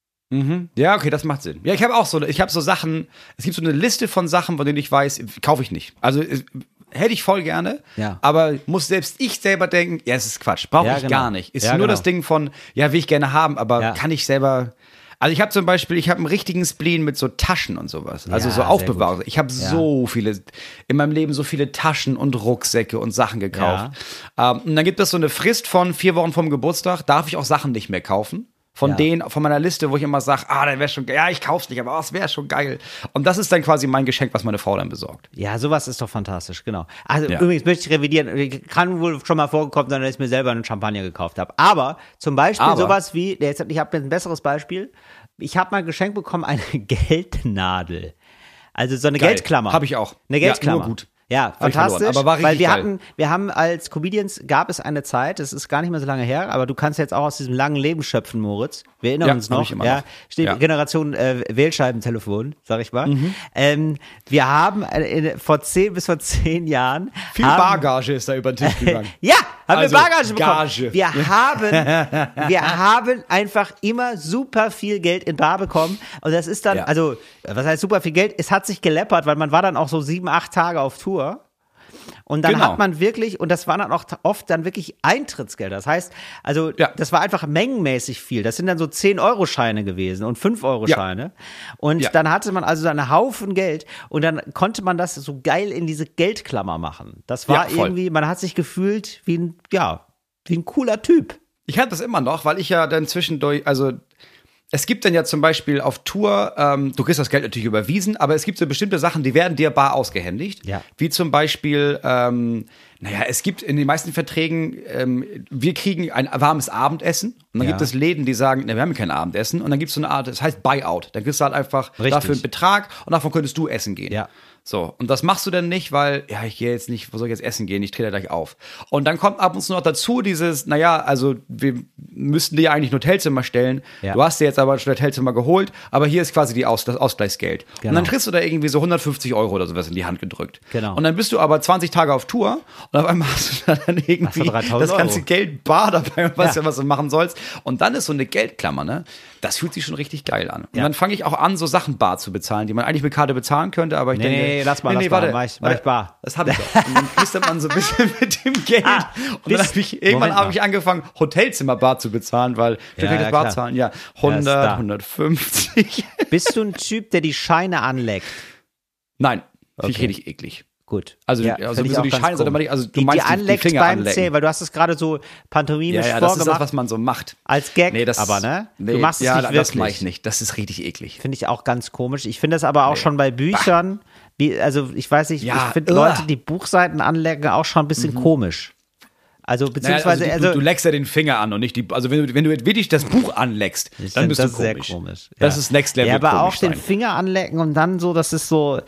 Ja, okay, das macht Sinn. Ja, ich habe so Sachen, es gibt so eine Liste von Sachen, von denen ich weiß, kaufe ich nicht. Also hätte ich voll gerne, Ja. aber muss selbst ich selber denken, ja, es ist Quatsch, brauche Ja, ich genau. gar nicht. Ist Ja, nur genau. das Ding von, ja, will ich gerne haben, aber Ja. kann ich selber. Also ich habe zum Beispiel, ich habe einen richtigen Spleen mit so Taschen und sowas. Also Ja, so sehr Aufbewahrung. Ich habe Ja. so viele, in meinem Leben so viele Taschen und Rucksäcke und Sachen gekauft. Und dann gibt es so eine Frist von 4 Wochen vom Geburtstag, darf ich auch Sachen nicht mehr kaufen. Von von meiner Liste, wo ich immer sage, dann wäre schon geil. Ja, ich kauf's nicht, aber es wäre schon geil. Und das ist dann quasi mein Geschenk, was meine Frau dann besorgt. Ja, sowas ist doch fantastisch, genau. Also Ja. übrigens möchte ich revidieren, kann wohl schon mal vorgekommen sein, dass ich mir selber einen Champagner gekauft habe. Aber zum Beispiel sowas wie, ich habe ein besseres Beispiel, ich habe mal geschenkt bekommen eine Geldnadel. Also so eine Geil. Geldklammer. Hab ich auch. Eine Ja, Geldklammer. nur gut. Ja, Hab ich verloren, fantastisch. aber war richtig weil geil. wir haben als Comedians, gab es eine Zeit, das ist gar nicht mehr so lange her, aber du kannst jetzt auch aus diesem langen Leben schöpfen, Moritz. Wir erinnern Ja, uns hab noch. ich immer Ja, noch. steht Ja. Generation Wählscheibentelefon, sag ich mal. Wir haben vor 10 Jahren Viel haben, Bargage ist da über den Tisch gegangen. ja, haben Also, wir Bargage bekommen. Gage. Wir haben einfach immer super viel Geld in Bar bekommen. Und das ist dann, Ja. also, was heißt super viel Geld? Es hat sich geleppert, weil man war dann auch so 7, 8 Tage auf Tour. Und dann Genau. hat man wirklich, und das waren dann auch oft dann wirklich Eintrittsgelder. Das heißt, also Ja. das war einfach mengenmäßig viel. Das sind dann so 10-Euro-Scheine gewesen und 5-Euro-Scheine. Und Ja. dann hatte man also einen Haufen Geld und dann konnte man das so geil in diese Geldklammer machen. Das war Ja, voll. irgendwie, man hat sich gefühlt wie ein cooler Typ. Ich hatte das immer noch, weil ich ja dann zwischendurch, also es gibt dann ja zum Beispiel auf Tour, du kriegst das Geld natürlich überwiesen, aber es gibt so bestimmte Sachen, die werden dir bar ausgehändigt. Ja. Wie zum Beispiel, es gibt in den meisten Verträgen, wir kriegen ein warmes Abendessen und dann Ja. gibt es Läden, die sagen, wir haben kein Abendessen und dann gibt es so eine Art, das heißt Buyout. Dann kriegst du halt einfach Richtig. dafür einen Betrag und davon könntest du essen gehen. Ja. So, und das machst du dann nicht, weil, ich gehe jetzt nicht, wo soll ich jetzt essen gehen? Ich trete gleich auf. Und dann kommt ab und zu noch dazu dieses, also wir müssten dir ja eigentlich ein Hotelzimmer stellen. Ja. Du hast dir jetzt aber schon ein Hotelzimmer geholt, aber hier ist quasi das Ausgleichsgeld. Genau. Und dann kriegst du da irgendwie so 150 Euro oder sowas in die Hand gedrückt. Genau. Und dann bist du aber 20 Tage auf Tour und auf einmal hast du dann irgendwie Hast du 3.000 das ganze Euro. Geld bar dabei und weißt Ja. ja, was du machen sollst. Und dann ist so eine Geldklammer, ne? Das fühlt sich schon richtig geil an. Und Ja. dann fange ich auch an, so Sachen bar zu bezahlen, die man eigentlich mit Karte bezahlen könnte, aber ich denke, Nee, lass mal, warte, mach ich bar. das habe ich doch. Und dann knistert man so ein bisschen mit dem Geld. Und dann bis- habe ich, irgendwann Moment habe mal. ich angefangen, Hotelzimmer bar zu bezahlen, weil ich Ja, das ja, bar klar. zahlen, ja, Ja, ist 100, da. 150. Bist du ein Typ, der die Scheine anleckt? Nein, finde ich Okay. richtig eklig. Gut. Also, Ja, also find ich so auch die ganz Scheine, sondern komisch. also du die meinst die anleckt Finger beim anlecken. Zählen, weil du hast es gerade so pantomimisch Ja, das ist vorgemacht. das, was man so macht. Als Gag, Nee, das, aber, ne? Nee, Du machst es ja, nicht das wirklich. mache ich nicht. Das ist richtig eklig. Finde ich auch ganz komisch. Ich finde das aber auch schon bei Büchern, also ich weiß nicht, Ja, ich finde Leute, die Buchseiten anlecken, auch schon ein bisschen komisch. Also Naja, beziehungsweise, also du leckst ja den Finger an und nicht die, also wenn du wirklich das Buch anleckst, dann bist du das komisch. sehr komisch. Das ist Next Level Ja, aber komisch auch den sein. Finger anlecken und dann so, das ist so,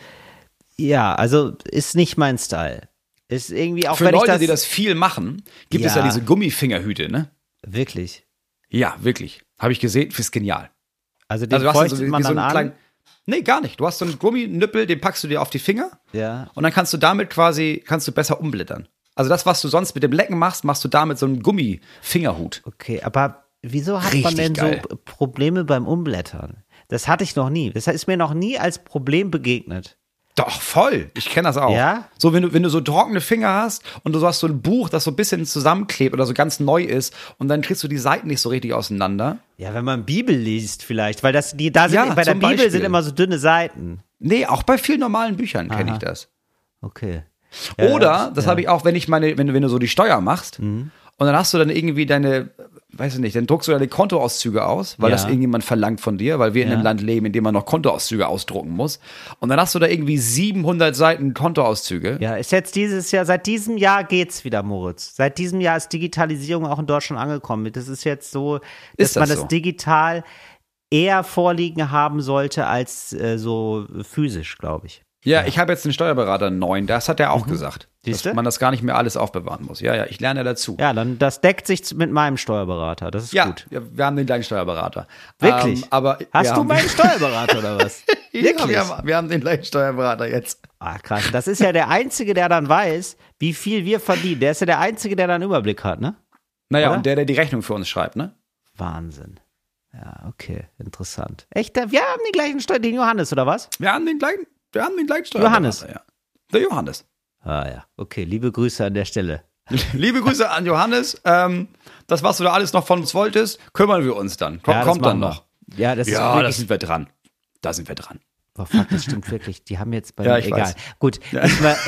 ja, also ist nicht mein Style. Ist irgendwie auch, Für wenn Leute, ich die das viel machen, gibt es Ja. ja diese Gummifingerhüte, ne? wirklich. Ja, wirklich. Habe ich gesehen, ist genial. Also den Also du hast feuchtet so, man wie so dann einen an. kleinen, nee, gar nicht. Du hast so einen Gumminüppel, den packst du dir auf die Finger Ja. und dann kannst du damit kannst du besser umblättern. Also das, was du sonst mit dem Lecken machst, machst du damit so einen Gummifingerhut. Okay, aber wieso hat man Richtig denn geil. so Probleme beim Umblättern? Das hatte ich noch nie. Das ist mir noch nie als Problem begegnet. Doch, voll. Ich kenne das auch. Ja? So, wenn du so trockene Finger hast und du hast so ein Buch, das so ein bisschen zusammenklebt oder so ganz neu ist und dann kriegst du die Seiten nicht so richtig auseinander. Ja, wenn man Bibel liest vielleicht, weil bei der Ja, Bibel zum Beispiel. sind immer so dünne Seiten. Nee, auch bei vielen normalen Büchern kenne ich das. Okay. Ja, Oder, das habe ich auch, wenn du so die Steuer machst Mhm. und dann hast du dann irgendwie weiß ich nicht, dann druckst du deine Kontoauszüge aus, weil Ja. das irgendjemand verlangt von dir, weil wir in Ja. einem Land leben, in dem man noch Kontoauszüge ausdrucken muss. Und dann hast du da irgendwie 700 Seiten Kontoauszüge. Ja, ist jetzt seit diesem Jahr geht's wieder, Moritz. Seit diesem Jahr ist Digitalisierung auch in Deutschland angekommen. Das ist jetzt so, dass Ist das man das so? digital eher vorliegen haben sollte als so physisch, glaube ich. Ja, ich habe jetzt einen Steuerberater einen neuen, das hat er auch gesagt, Siehste? dass man das gar nicht mehr alles aufbewahren muss. Ja, ich lerne dazu. Ja, dann das deckt sich mit meinem Steuerberater. Das ist gut. Ja, wir haben den gleichen Steuerberater. Wirklich? Aber Hast wir du haben- meinen Steuerberater oder was? Ja, Wirklich? wir haben den gleichen Steuerberater jetzt. Ah, krass. Das ist ja der Einzige, der dann weiß, wie viel wir verdienen. Der ist ja der Einzige, der dann einen Überblick hat, ne? Naja, Oder? und der die Rechnung für uns schreibt, ne? Wahnsinn. Ja, okay. Interessant. Echt? Wir haben den gleichen den Johannes, oder was? Wir haben den gleichen Steuerberater. Johannes. Ja. Der Johannes. Ah ja, okay. Liebe Grüße an der Stelle. Liebe Grüße an Johannes. Das, was du da alles noch von uns wolltest, kümmern wir uns dann. Ja, das Kommt dann machen noch. wir. Ja, das ist Ja, da wirklich. sind wir dran. Da sind wir dran. Oh, fuck, das stimmt wirklich. Die haben jetzt bei Ja, mir ich egal. weiß. Gut. Ja.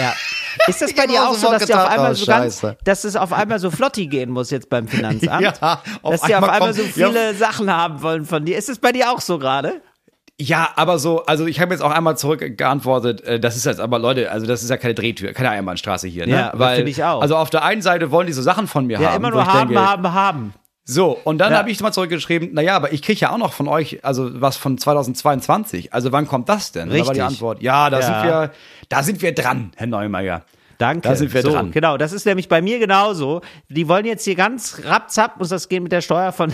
Ist das bei Ich dir hab auch auch so, sofort dass dir auf gedacht, einmal oh, so ganz, Scheiße. dass es auf einmal so flotti gehen muss jetzt beim Finanzamt? Ja, dass die auf einmal kommt- so viele Sachen haben wollen von dir. Ist das bei dir auch so gerade? Ja, aber so, also ich habe jetzt auch einmal zurückgeantwortet, das ist jetzt aber, Leute, also das ist ja keine Drehtür, keine Einbahnstraße hier, ne? Ja, finde ich auch. Also auf der einen Seite wollen die so Sachen von mir Ja, haben. immer wo nur ich haben, denke, haben. So, und dann Ja. habe ich mal zurückgeschrieben, naja, aber ich kriege ja auch noch von euch, also was von 2022. Also wann kommt das denn? Da war die Richtig. Antwort, ja, Ja. da sind wir dran, Herr Neumeier. Danke. Da sind wir so, dran. Genau, das ist nämlich bei mir genauso. Die wollen jetzt hier ganz rapzapp, muss das gehen mit der Steuer von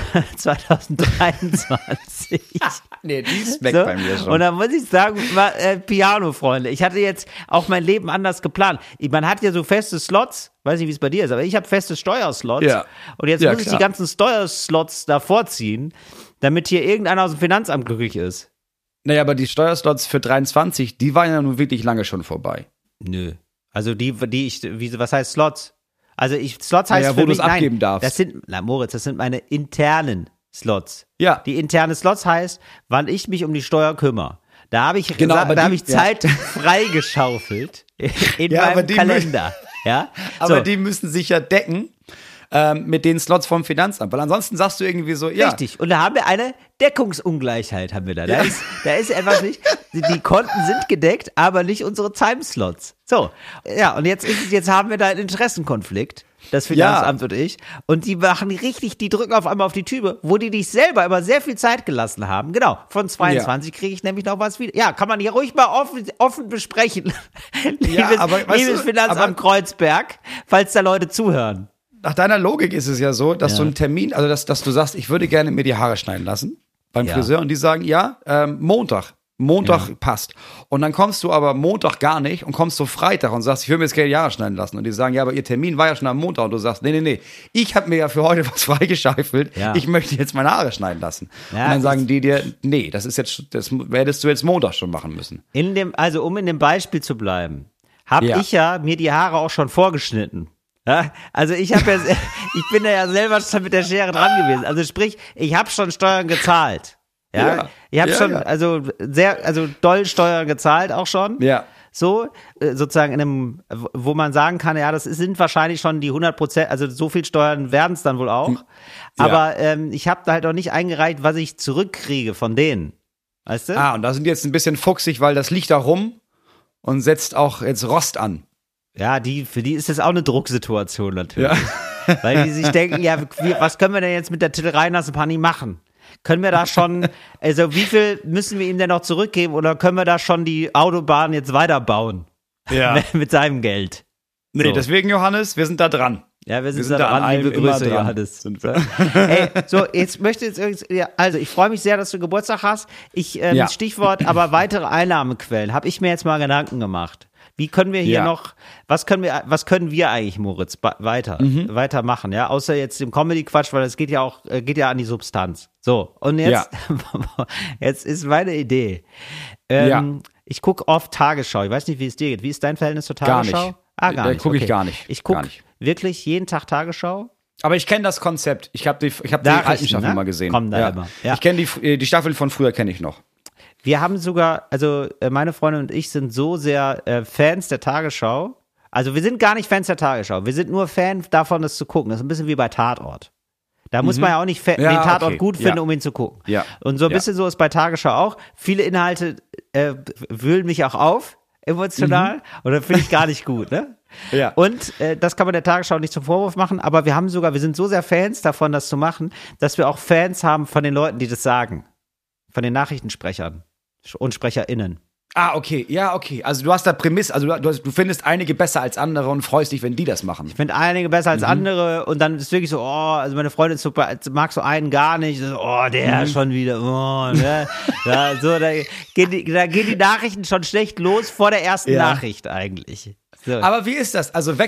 2023. Nee, die ist weg So. bei mir schon. Und dann muss ich sagen, Piano-Freunde, ich hatte jetzt auch mein Leben anders geplant. Man hat ja so feste Slots, weiß nicht, wie es bei dir ist, aber ich habe feste Steuerslots. Ja. Und jetzt Ja, muss ich klar. die ganzen Steuerslots davor ziehen, damit hier irgendeiner aus dem Finanzamt glücklich ist. Naja, aber die Steuerslots für 23, die waren ja nun wirklich lange schon vorbei. Nö. Also was heißt Slots? Also Slots heißt Naja, wo für du mich, es abgeben darfst. Das sind, Moritz, das sind meine internen Slots. Ja. Die interne Slots heißt, wann ich mich um die Steuer kümmere. Da habe ich, Genau, aber da habe die- ich Zeit freigeschaufelt in Ja, aber meinem die Kalender. Ja? Aber So. die müssen sich ja decken mit den Slots vom Finanzamt, weil ansonsten sagst du irgendwie so, ja, Richtig. Und da haben wir eine Deckungsungleichheit, haben wir da. Da ist etwas nicht, die Konten sind gedeckt, aber nicht unsere Timeslots. So. Ja, und jetzt haben wir da einen Interessenkonflikt. Das Finanzamt und ich. Und die machen richtig, die drücken auf einmal auf die Tübe, wo die dich selber immer sehr viel Zeit gelassen haben. Genau. Von 22 kriege ich nämlich noch was wieder. Ja, kann man hier ruhig mal offen besprechen. aber weißt liebes du, Finanzamt aber- Kreuzberg, falls da Leute zuhören. nach deiner Logik ist es ja so, dass Ja. so ein Termin, also dass du sagst, ich würde gerne mir die Haare schneiden lassen beim Ja. Friseur und die sagen, ja, Montag passt. Und dann kommst du aber Montag gar nicht und kommst so Freitag und sagst, ich würde mir jetzt gerne die Haare schneiden lassen. Und die sagen, ja, aber ihr Termin war ja schon am Montag. Und du sagst, nee, ich habe mir ja für heute was freigeschaufelt. Ja. Ich möchte jetzt meine Haare schneiden lassen. Ja, und dann sagen die dir, nee, das hättest du jetzt Montag schon machen müssen. Um in dem Beispiel zu bleiben, habe Ja. ich ja mir die Haare auch schon vorgeschnitten. Ja? Also ich bin da ja selber schon mit der Schere dran gewesen. Also sprich, ich habe schon Steuern gezahlt. Ja, Ja. ich habe Ja, schon, ja. also doll Steuern gezahlt auch schon. Ja. So, sozusagen in einem, wo man sagen kann, ja, sind wahrscheinlich schon die 100%, also so viel Steuern werden es dann wohl auch. Aber ich habe da halt auch nicht eingereicht, was ich zurückkriege von denen. Weißt du? Ah, und da sind die jetzt ein bisschen fuchsig, weil das liegt da rum und setzt auch jetzt Rost an. Ja, für die ist das auch eine Drucksituation natürlich. Weil die sich denken, ja, was können wir denn jetzt mit der Till Reiners Party machen? Können wir da schon, also wie viel müssen wir ihm denn noch zurückgeben oder können wir da schon die Autobahn jetzt weiterbauen? Ja. Mit seinem Geld. Nee, So. deswegen, Johannes, wir sind da dran. Ja, wir sind da da an dran, liebe allem immer Grüße, dran. Johannes. Sind wir. Ey, so, also ich freue mich sehr, dass du Geburtstag hast. Ja. Stichwort, aber weitere Einnahmequellen, habe ich mir jetzt mal Gedanken gemacht. Wie können wir hier Ja. noch, was können wir eigentlich, Moritz, weitermachen, ja? Außer jetzt dem Comedy-Quatsch, weil es geht ja an die Substanz. So, und jetzt, jetzt ist meine Idee. Ich gucke oft Tagesschau. Ich weiß nicht, wie es dir geht. Wie ist dein Verhältnis zur Gar Tagesschau? nicht. Ah, gar Da nicht. gucke ich Okay. gar nicht. Ich gucke Gar nicht. wirklich jeden Tag Tagesschau. Aber ich kenne das Konzept. Ich habe die alten Staffeln ne? mal gesehen. Kommen da immer. Ja. Ich kenne die Staffeln von früher, kenne ich noch. Wir haben sogar, also meine Freundin und ich sind so sehr Fans der Tagesschau. Also wir sind gar nicht Fans der Tagesschau. Wir sind nur Fan davon, das zu gucken. Das ist ein bisschen wie bei Tatort. Da muss man ja auch nicht den Tatort okay. gut finden, Ja. um ihn zu gucken. Ja. Und so ein bisschen so ist bei Tagesschau auch. Viele Inhalte wühlen mich auch auf, emotional. Und das finde ich gar nicht gut, ne? Ja. Und das kann man der Tagesschau nicht zum Vorwurf machen, aber wir sind so sehr Fans davon, das zu machen, dass wir auch Fans haben von den Leuten, die das sagen. Von den Nachrichtensprechern und SprecherInnen. Ah, okay. Ja, okay. Also du hast da Prämisse, also du findest einige besser als andere und freust dich, wenn die das machen. Ich finde einige besser als andere und dann ist wirklich so, also meine Freundin ist super, mag so einen gar nicht, so, der schon wieder, ne? Ja, so, da gehen die Nachrichten schon schlecht los vor der ersten Nachricht eigentlich. So. Aber wie ist das? Also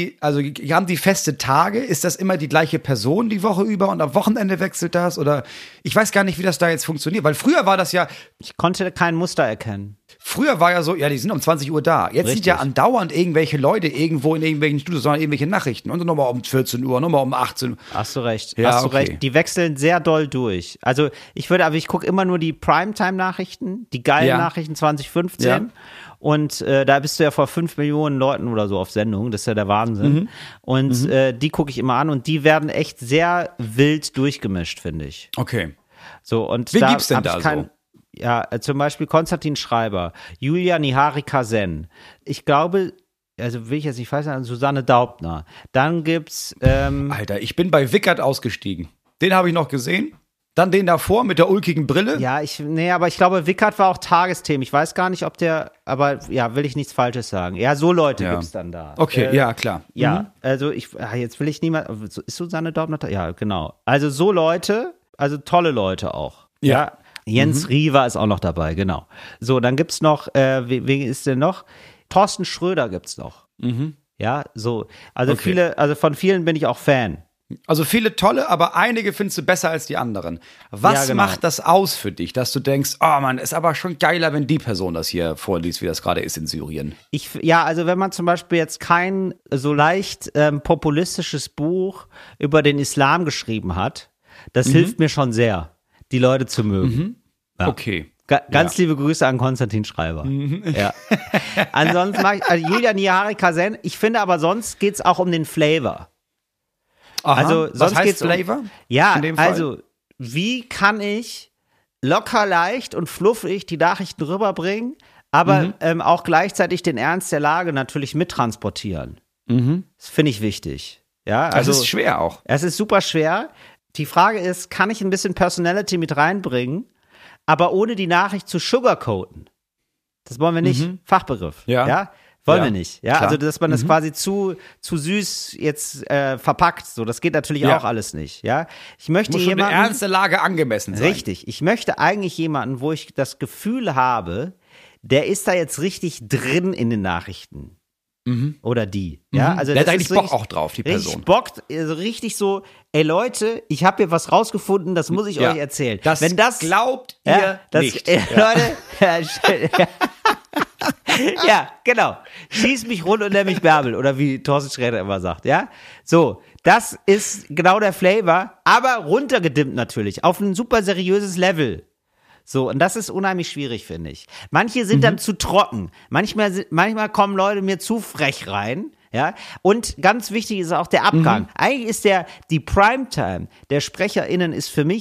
haben die feste Tage? Ist das immer die gleiche Person die Woche über und am Wochenende wechselt das? Oder ich weiß gar nicht, wie das da jetzt funktioniert. Weil früher war das ja, Ich konnte kein Muster erkennen. früher war ja so, ja, die sind um 20 Uhr da. Jetzt sind ja Richtig. andauernd irgendwelche Leute irgendwo in irgendwelchen Studios, sondern irgendwelche Nachrichten. Und nochmal um 14 Uhr, nochmal um 18 Uhr. Hast du recht. Ja, Hast du okay. recht. Die wechseln sehr doll durch. Also ich gucke immer nur die Primetime-Nachrichten, die geilen Ja. Nachrichten 2015. Ja. Und da bist du ja vor 5 Millionen Leuten oder so auf Sendung. Das ist ja der Wahnsinn. Und die gucke ich immer an und die werden echt sehr wild durchgemischt, finde ich. Okay. So, und Wen da gibt's denn hab ich da kein, so? Ja, zum Beispiel Konstantin Schreiber, Julia Niharika Sen. Ich glaube, also will ich jetzt nicht falsch sagen, Susanne Daubner. Dann gibt's Alter, ich bin bei Wickert ausgestiegen. Den habe ich noch gesehen. Dann den davor mit der ulkigen Brille. aber ich glaube, Wickert war auch Tagesthemen. Ich weiß gar nicht, aber ja, will ich nichts Falsches sagen. Ja, so Leute gibt's dann da. Okay, ja, klar. Ja, also jetzt will ich niemand, ist Susanne Daubner? Ja, genau. Also so Leute, also tolle Leute auch. Ja. Jens Riewer ist auch noch dabei, genau. So, dann gibt's noch, wen ist denn noch? Thorsten Schröder gibt's noch. Ja, so. Also Okay. von vielen bin ich auch Fan. Also viele tolle, aber einige findest du besser als die anderen. Was Ja, genau. macht das aus für dich, dass du denkst, oh Mann, ist aber schon geiler, wenn die Person das hier vorliest, wie das gerade ist in Syrien? Also wenn man zum Beispiel jetzt kein so leicht populistisches Buch über den Islam geschrieben hat, das hilft mir schon sehr, die Leute zu mögen. Ja. Okay. Ganz liebe Grüße an Konstantin Schreiber. Ja. Ansonsten mag ich, also Julia Niharika Sen, ich finde aber sonst geht's auch um den Flavor. Aha. Also was sonst heißt geht's Flavor? Ja, in dem Fall? also wie kann ich locker leicht und fluffig die Nachrichten rüberbringen, aber auch gleichzeitig den Ernst der Lage natürlich mittransportieren. Das finde ich wichtig. Ja, also Das ist schwer auch. es ist super schwer. Die Frage ist, kann ich ein bisschen Personality mit reinbringen, aber ohne die Nachricht zu sugarcoaten? Das wollen wir nicht. Fachbegriff. Ja. Wollen Ja, wir nicht. Ja, klar. also dass man das quasi zu süß jetzt verpackt. So, das geht natürlich Ja. auch alles nicht. Ja, ich möchte Muss schon der jemanden. Ernst der Lage angemessen sein. Richtig. Ich möchte eigentlich jemanden, wo ich das Gefühl habe, der ist da jetzt richtig drin in den Nachrichten. Oder die. Ja, also Der hat das eigentlich ist Bock richtig- auch drauf, die Richtig Person. Bock, also richtig so, ey Leute, ich habe hier was rausgefunden, das muss ich Ja. euch erzählen. Das Wenn das glaubt ja, ihr das, nicht. Leute, ja, genau. Schieß mich rund und nenn mich Bärbel, oder wie Thorsten Sträter immer sagt, ja? So, das ist genau der Flavor, aber runtergedimmt natürlich, auf ein super seriöses Level. So, und das ist unheimlich schwierig, finde ich. Manche sind dann zu trocken. Manchmal kommen Leute mir zu frech rein, Ja, und ganz wichtig ist auch der Abgang. Eigentlich ist die Primetime der SprecherInnen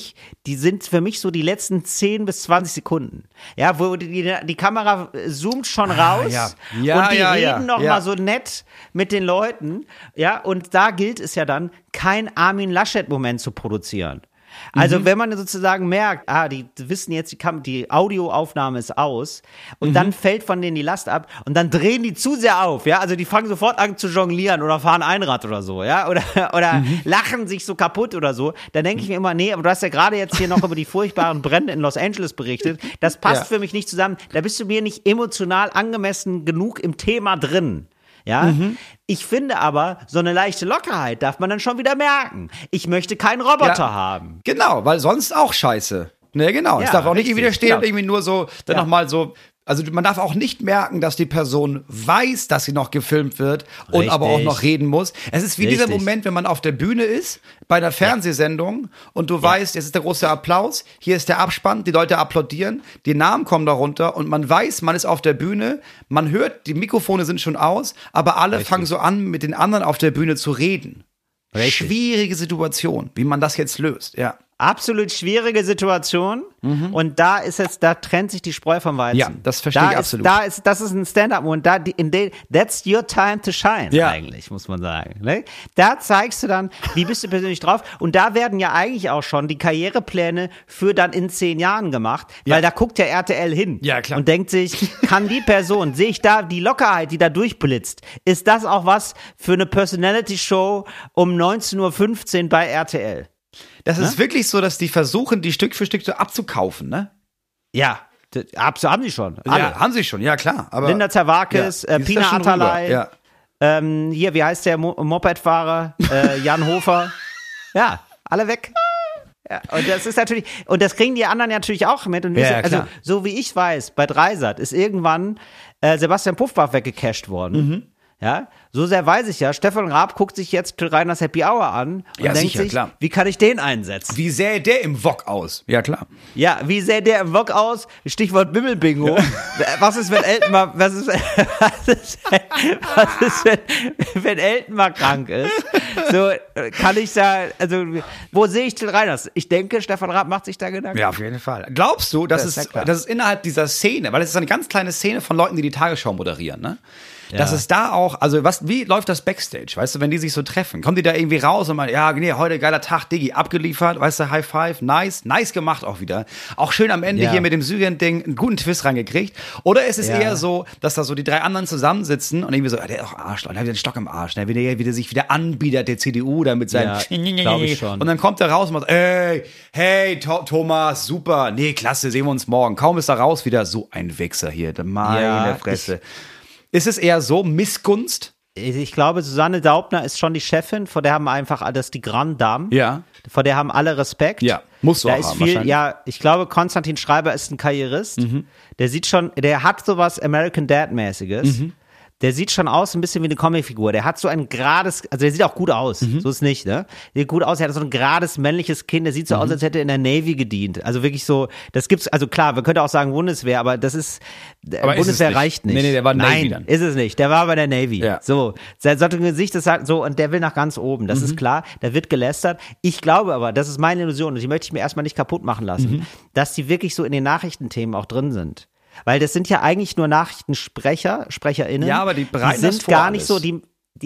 sind für mich so die letzten 10 bis 20 Sekunden. Ja, wo die Kamera zoomt schon raus und die reden noch mal so nett mit den Leuten. Ja, und da gilt es ja dann, kein Armin Laschet-Moment zu produzieren. Also wenn man sozusagen merkt, die wissen jetzt, die Audioaufnahme ist aus und dann fällt von denen die Last ab und dann drehen die zu sehr auf, ja, also die fangen sofort an zu jonglieren oder fahren Einrad oder so, ja, oder lachen sich so kaputt oder so, dann denke ich mir immer, nee, aber du hast ja gerade jetzt hier noch über die furchtbaren Brände in Los Angeles berichtet, das passt für mich nicht zusammen, da bist du mir nicht emotional angemessen genug im Thema drin. Ja, ich finde aber, so eine leichte Lockerheit darf man dann schon wieder merken. Ich möchte keinen Roboter haben. Genau, weil sonst auch scheiße. Ne, genau. Es darf auch nicht irgendwie stehen und irgendwie nur so, dann nochmal so. Also man darf auch nicht merken, dass die Person weiß, dass sie noch gefilmt wird und aber auch noch reden muss. Es ist wie dieser Moment, wenn man auf der Bühne ist, bei einer Fernsehsendung und du weißt, jetzt ist der große Applaus, hier ist der Abspann, die Leute applaudieren, die Namen kommen darunter und man weiß, man ist auf der Bühne, man hört, die Mikrofone sind schon aus, aber alle fangen so an, mit den anderen auf der Bühne zu reden. Schwierige Situation, wie man das jetzt löst, ja. Absolut schwierige Situation und da trennt sich die Spreu vom Weizen. Ja, das verstehe ich absolut. Das ist ein Stand-up-Moment, that's your time to shine, eigentlich, muss man sagen. Ne? Da zeigst du dann, wie bist du persönlich drauf und da werden ja eigentlich auch schon die Karrierepläne für dann in 10 Jahren gemacht, weil da guckt ja RTL hin und denkt sich, kann die Person, sehe ich da die Lockerheit, die da durchblitzt, ist das auch was für eine Personality-Show um 19.15 Uhr bei RTL? Das ist wirklich so, dass die versuchen, die Stück für Stück so abzukaufen, ne? Ja, haben sie schon. Alle. Ja, haben sie schon, ja klar. Aber Linda Zerwakis, Pina Atalay, hier, wie heißt der Mopedfahrer? Jan Hofer. Ja, alle weg. Ja, und das ist natürlich, und das kriegen die anderen natürlich auch mit. Und also, so wie ich weiß, bei Dreisat ist irgendwann Sebastian Puffbach weggecasht worden. Ja, so sehr weiß ich ja. Stefan Raab guckt sich jetzt Till Reiners Happy Hour an und denkt sicher, sich, klar. Wie kann ich den einsetzen? Wie sähe der im Wok aus? Ja, klar. Ja, wie sähe der im Wok aus? Stichwort Bimmelbingo. Was ist, wenn Elton mal, wenn Elton mal krank ist? So, kann ich da, also, wo sehe ich Till Reiners? Ich denke, Stefan Raab macht sich da Gedanken. Ja, auf jeden Fall. Glaubst du, dass es innerhalb dieser Szene, weil es ist eine ganz kleine Szene von Leuten, die die Tagesschau moderieren, ne? Dass es da auch, also wie läuft das Backstage, weißt du, wenn die sich so treffen? Kommen die da irgendwie raus und meinen, ja, nee, heute geiler Tag, Diggi, abgeliefert, weißt du, High Five, nice gemacht auch wieder. Auch schön am Ende hier mit dem Syrien-Ding einen guten Twist reingekriegt. Oder ist es eher so, dass da so die 3 anderen zusammensitzen und irgendwie so, der ist auch Arschloch, der hat wieder einen Stock im Arsch, der wieder sich wieder anbietet, der CDU da mit seinem, glaube ich schon. Und dann kommt er raus und macht, hey, Thomas, super, nee, klasse, sehen wir uns morgen. Kaum ist er raus, wieder so ein Wichser hier, meine Fresse. Ist es eher so Missgunst? Ich glaube, Susanne Daubner ist schon die Chefin, vor der haben einfach, das ist die Grande Dame. Ja. Vor der haben alle Respekt. Ja, musst du da auch ist haben, viel, wahrscheinlich. Ja, ich glaube, Konstantin Schreiber ist ein Karrierist. Der hat sowas American Dad-mäßiges. Der sieht schon aus ein bisschen wie eine Comicfigur. Der hat so ein gerades, also der sieht auch gut aus. So ist nicht, ne? Der sieht gut aus, er hat so ein gerades männliches Kinn. Der sieht so aus, als hätte er in der Navy gedient. Also wirklich so, das gibt's, also klar, man könnte auch sagen Bundeswehr, aber das ist, aber Bundeswehr reicht nicht. Nee, der war Navy dann. Nein, ist es nicht. Der war bei der Navy. Ja. So, sein Gesicht ist halt so, und der will nach ganz oben. Das ist klar, da wird gelästert. Ich glaube aber, das ist meine Illusion, und die möchte ich mir erstmal nicht kaputt machen lassen, dass die wirklich so in den Nachrichtenthemen auch drin sind. Weil das sind ja eigentlich nur SprecherInnen. Ja, aber die bereiten sind das vor gar nicht alles. so,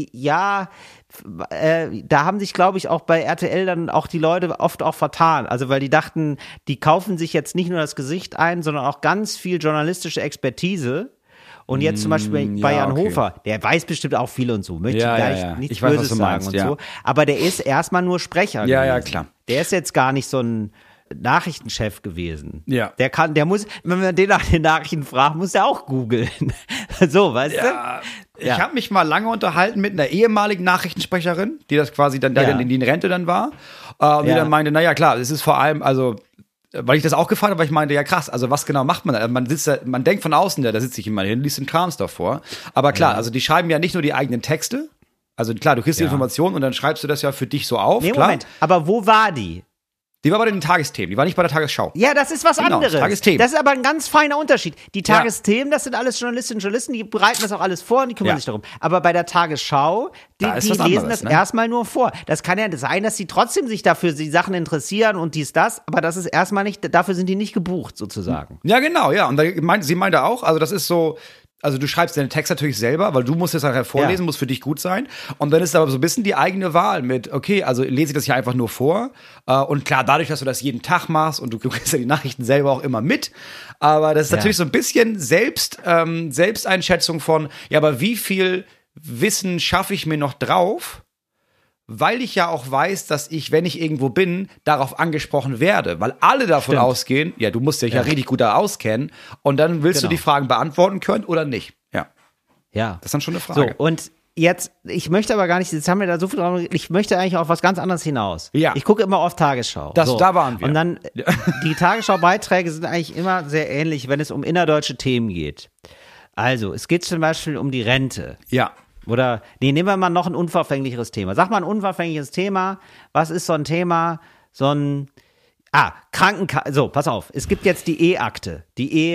da haben sich, glaube ich, auch bei RTL dann auch die Leute oft auch vertan. Also, weil die dachten, die kaufen sich jetzt nicht nur das Gesicht ein, sondern auch ganz viel journalistische Expertise. Und jetzt zum Beispiel bei Jan Hofer, der weiß bestimmt auch viel und so, möchte ich gar nichts Ich weiß, Böses was du meinst, sagen und so. Aber der ist erstmal nur Sprecher gewesen. Klar. Der ist jetzt gar nicht so ein Nachrichtenchef gewesen. Ja. Der muss, wenn man den nach den Nachrichten fragt, muss der auch googeln. So, weißt du? Ich habe mich mal lange unterhalten mit einer ehemaligen Nachrichtensprecherin, die das quasi dann die in Rente dann war. Und die dann meinte, naja, klar, es ist vor allem, also, weil ich das auch gefragt habe, weil ich meinte, ja krass, also was genau macht man da? Man sitzt da, man denkt von außen, da sitzt sich jemand hin, liest den Krams davor. Aber klar, also die schreiben ja nicht nur die eigenen Texte. Also klar, du kriegst die Informationen und dann schreibst du das ja für dich so auf. Nee, klar. Moment, aber wo war die? Die war bei den Tagesthemen, die war nicht bei der Tagesschau. Ja, das ist was anderes. Tagesthemen. Das ist aber ein ganz feiner Unterschied. Die Tagesthemen, das sind alles Journalistinnen und Journalisten, die bereiten das auch alles vor und die kümmern sich darum. Aber bei der Tagesschau, die lesen anderes, das ne? erstmal nur vor. Das kann ja sein, dass sie trotzdem sich dafür die Sachen interessieren und dies, das, aber das ist erstmal nicht, dafür sind die nicht gebucht, sozusagen. Ja, genau, ja. Und sie meinte auch, also das ist so, also du schreibst deinen Text natürlich selber, weil du musst es nachher vorlesen, muss für dich gut sein. Und dann ist aber so ein bisschen die eigene Wahl mit, okay, also lese ich das hier einfach nur vor. Und klar, dadurch, dass du das jeden Tag machst und du kriegst ja die Nachrichten selber auch immer mit. Aber das ist natürlich so ein bisschen Selbsteinschätzung von, ja, aber wie viel Wissen schaffe ich mir noch drauf? Weil ich ja auch weiß, dass ich, wenn ich irgendwo bin, darauf angesprochen werde. Weil alle davon ausgehen, ja, du musst dich ja richtig gut da auskennen. Und dann willst du die Fragen beantworten können oder nicht. Ja. Das ist dann schon eine Frage. So, und jetzt, ich möchte aber gar nicht, jetzt haben wir da so viel drauf, ich möchte eigentlich auf was ganz anderes hinaus. Ja. Ich gucke immer auf Tagesschau. Da waren wir. Und dann, die Tagesschau-Beiträge sind eigentlich immer sehr ähnlich, wenn es um innerdeutsche Themen geht. Also, es geht zum Beispiel um die Rente. Ja. Oder, nehmen wir mal noch ein unverfänglicheres Thema. Sag mal ein unverfängliches Thema. Was ist so ein Thema? Krankenkasse. So, pass auf. Es gibt jetzt die E-Akte.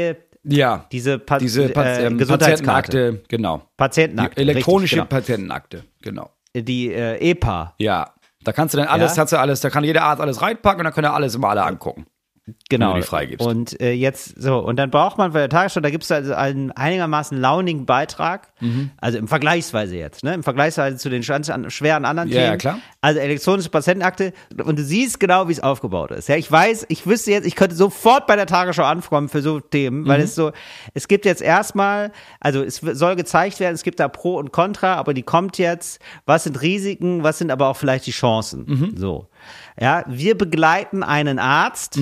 Diese Patientenakte, genau. Patientenakte. Die elektronische richtig, genau. Patientenakte, genau. Die EPA. Ja. Da kannst du dann alles, da kann jeder Arzt alles reinpacken und dann können alle angucken. Genau. Wenn du die freigibst. Und und dann braucht man bei der Tagesschau, da gibt es also einen einigermaßen launigen Beitrag, also im Vergleichsweise jetzt, ne? Im Vergleichsweise zu den schweren anderen Themen. Ja, klar. Also elektronische Patientenakte und du siehst genau, wie es aufgebaut ist. Ja, ich wüsste jetzt, ich könnte sofort bei der Tagesschau ankommen für so Themen, weil es gibt jetzt erstmal, also es soll gezeigt werden, es gibt da Pro und Contra, aber die kommt jetzt, was sind Risiken, was sind aber auch vielleicht die Chancen. So. Ja, wir begleiten einen Arzt,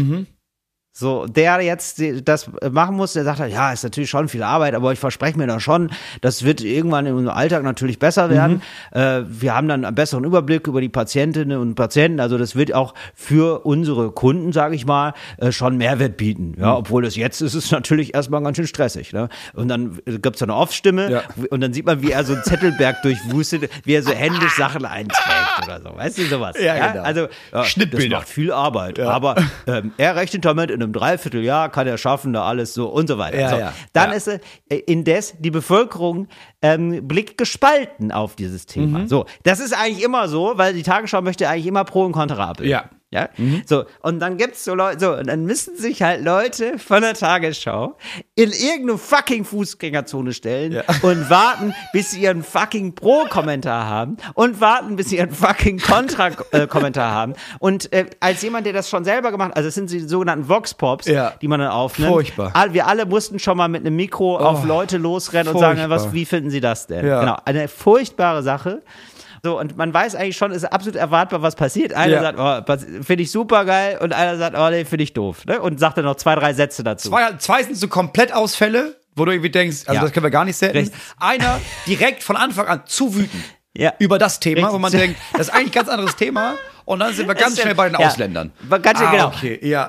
so, der jetzt das machen muss, der sagt halt, ja, ist natürlich schon viel Arbeit, aber ich verspreche mir doch schon, das wird irgendwann im Alltag natürlich besser werden. Wir haben dann einen besseren Überblick über die Patientinnen und Patienten, also das wird auch für unsere Kunden, sage ich mal, schon Mehrwert bieten. Ja, obwohl das jetzt ist es natürlich erstmal ganz schön stressig. Ne? Und dann gibt's so eine Off-Stimme und dann sieht man, wie er so einen Zettelberg durchwustet, wie er so händisch Sachen einträgt oder so. Weißt du, sowas? Ja, genau. Also, Schnittbilder. Das macht viel Arbeit, aber er rechnet damit in einem Dreivierteljahr kann er schaffen, da alles so und so weiter. Dann ist indes die Bevölkerung blickt gespalten auf dieses Thema. So, das ist eigentlich immer so, weil die Tagesschau möchte eigentlich immer Pro und Contra abbilden. Ja? So, und dann gibt's so Leute, und dann müssen sich halt Leute von der Tagesschau in irgendeine fucking Fußgängerzone stellen und warten, bis sie ihren fucking Pro-Kommentar haben und warten, bis sie ihren fucking Kontra-Kommentar haben. Und als jemand, der das schon selber gemacht hat, also es sind die sogenannten Vox-Pops, die man dann aufnimmt. Furchtbar. Wir alle mussten schon mal mit einem Mikro auf Leute losrennen und sagen, wie finden sie das denn? Ja. Genau, eine furchtbare Sache. So, und man weiß eigentlich schon, es ist absolut erwartbar, was passiert. Einer sagt, finde ich super geil, und einer sagt, nee, finde ich doof. Ne? Und sagt dann noch 2, 3 Sätze dazu. Zwei sind so Komplettausfälle, wo du irgendwie denkst, also das können wir gar nicht senden. Richtig. Einer direkt von Anfang an zu wütend über das Thema, Richtig. wo man denkt, das ist eigentlich ein ganz anderes Thema, und dann sind wir ganz schnell bei den Ausländern. Ganz schnell, genau. Okay, ja.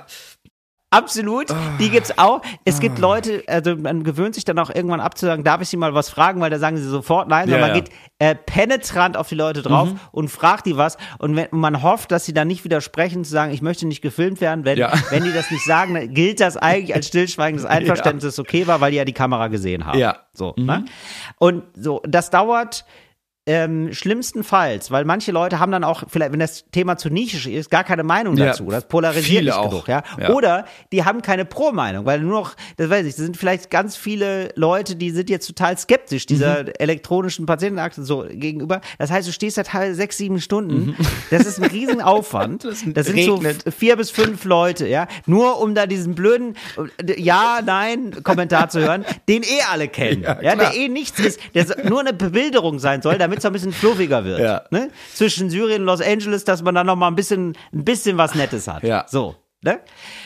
Absolut, die gibt's auch. Es gibt Leute, also man gewöhnt sich dann auch irgendwann abzusagen, darf ich sie mal was fragen, weil da sagen sie sofort nein, sondern man geht penetrant auf die Leute drauf und fragt die was, und man hofft, dass sie dann nicht widersprechen, zu sagen, ich möchte nicht gefilmt werden, wenn die das nicht sagen, dann gilt das eigentlich als stillschweigendes Einverständnis, das okay war, weil die ja die Kamera gesehen haben. Ja. So, ne? Und so, das dauert schlimmstenfalls, weil manche Leute haben dann auch, vielleicht, wenn das Thema zu nischig ist, gar keine Meinung dazu. Das polarisiert nicht genug. Ja? Oder die haben keine Pro-Meinung, weil nur noch, das weiß ich, das sind vielleicht ganz viele Leute, die sind jetzt total skeptisch dieser elektronischen Patientenakte so gegenüber. Das heißt, du stehst da teilweise 6, 7 Stunden. Das ist ein Riesenaufwand. Das sind so 4 bis 5 Leute, ja, nur um da diesen blöden Ja-Nein-Kommentar zu hören, den alle kennen, der nichts ist, der nur eine Bebilderung sein soll, damit es ein bisschen fluffiger wird. Ne? Zwischen Syrien und Los Angeles, dass man dann noch mal ein bisschen was Nettes hat. So, ne?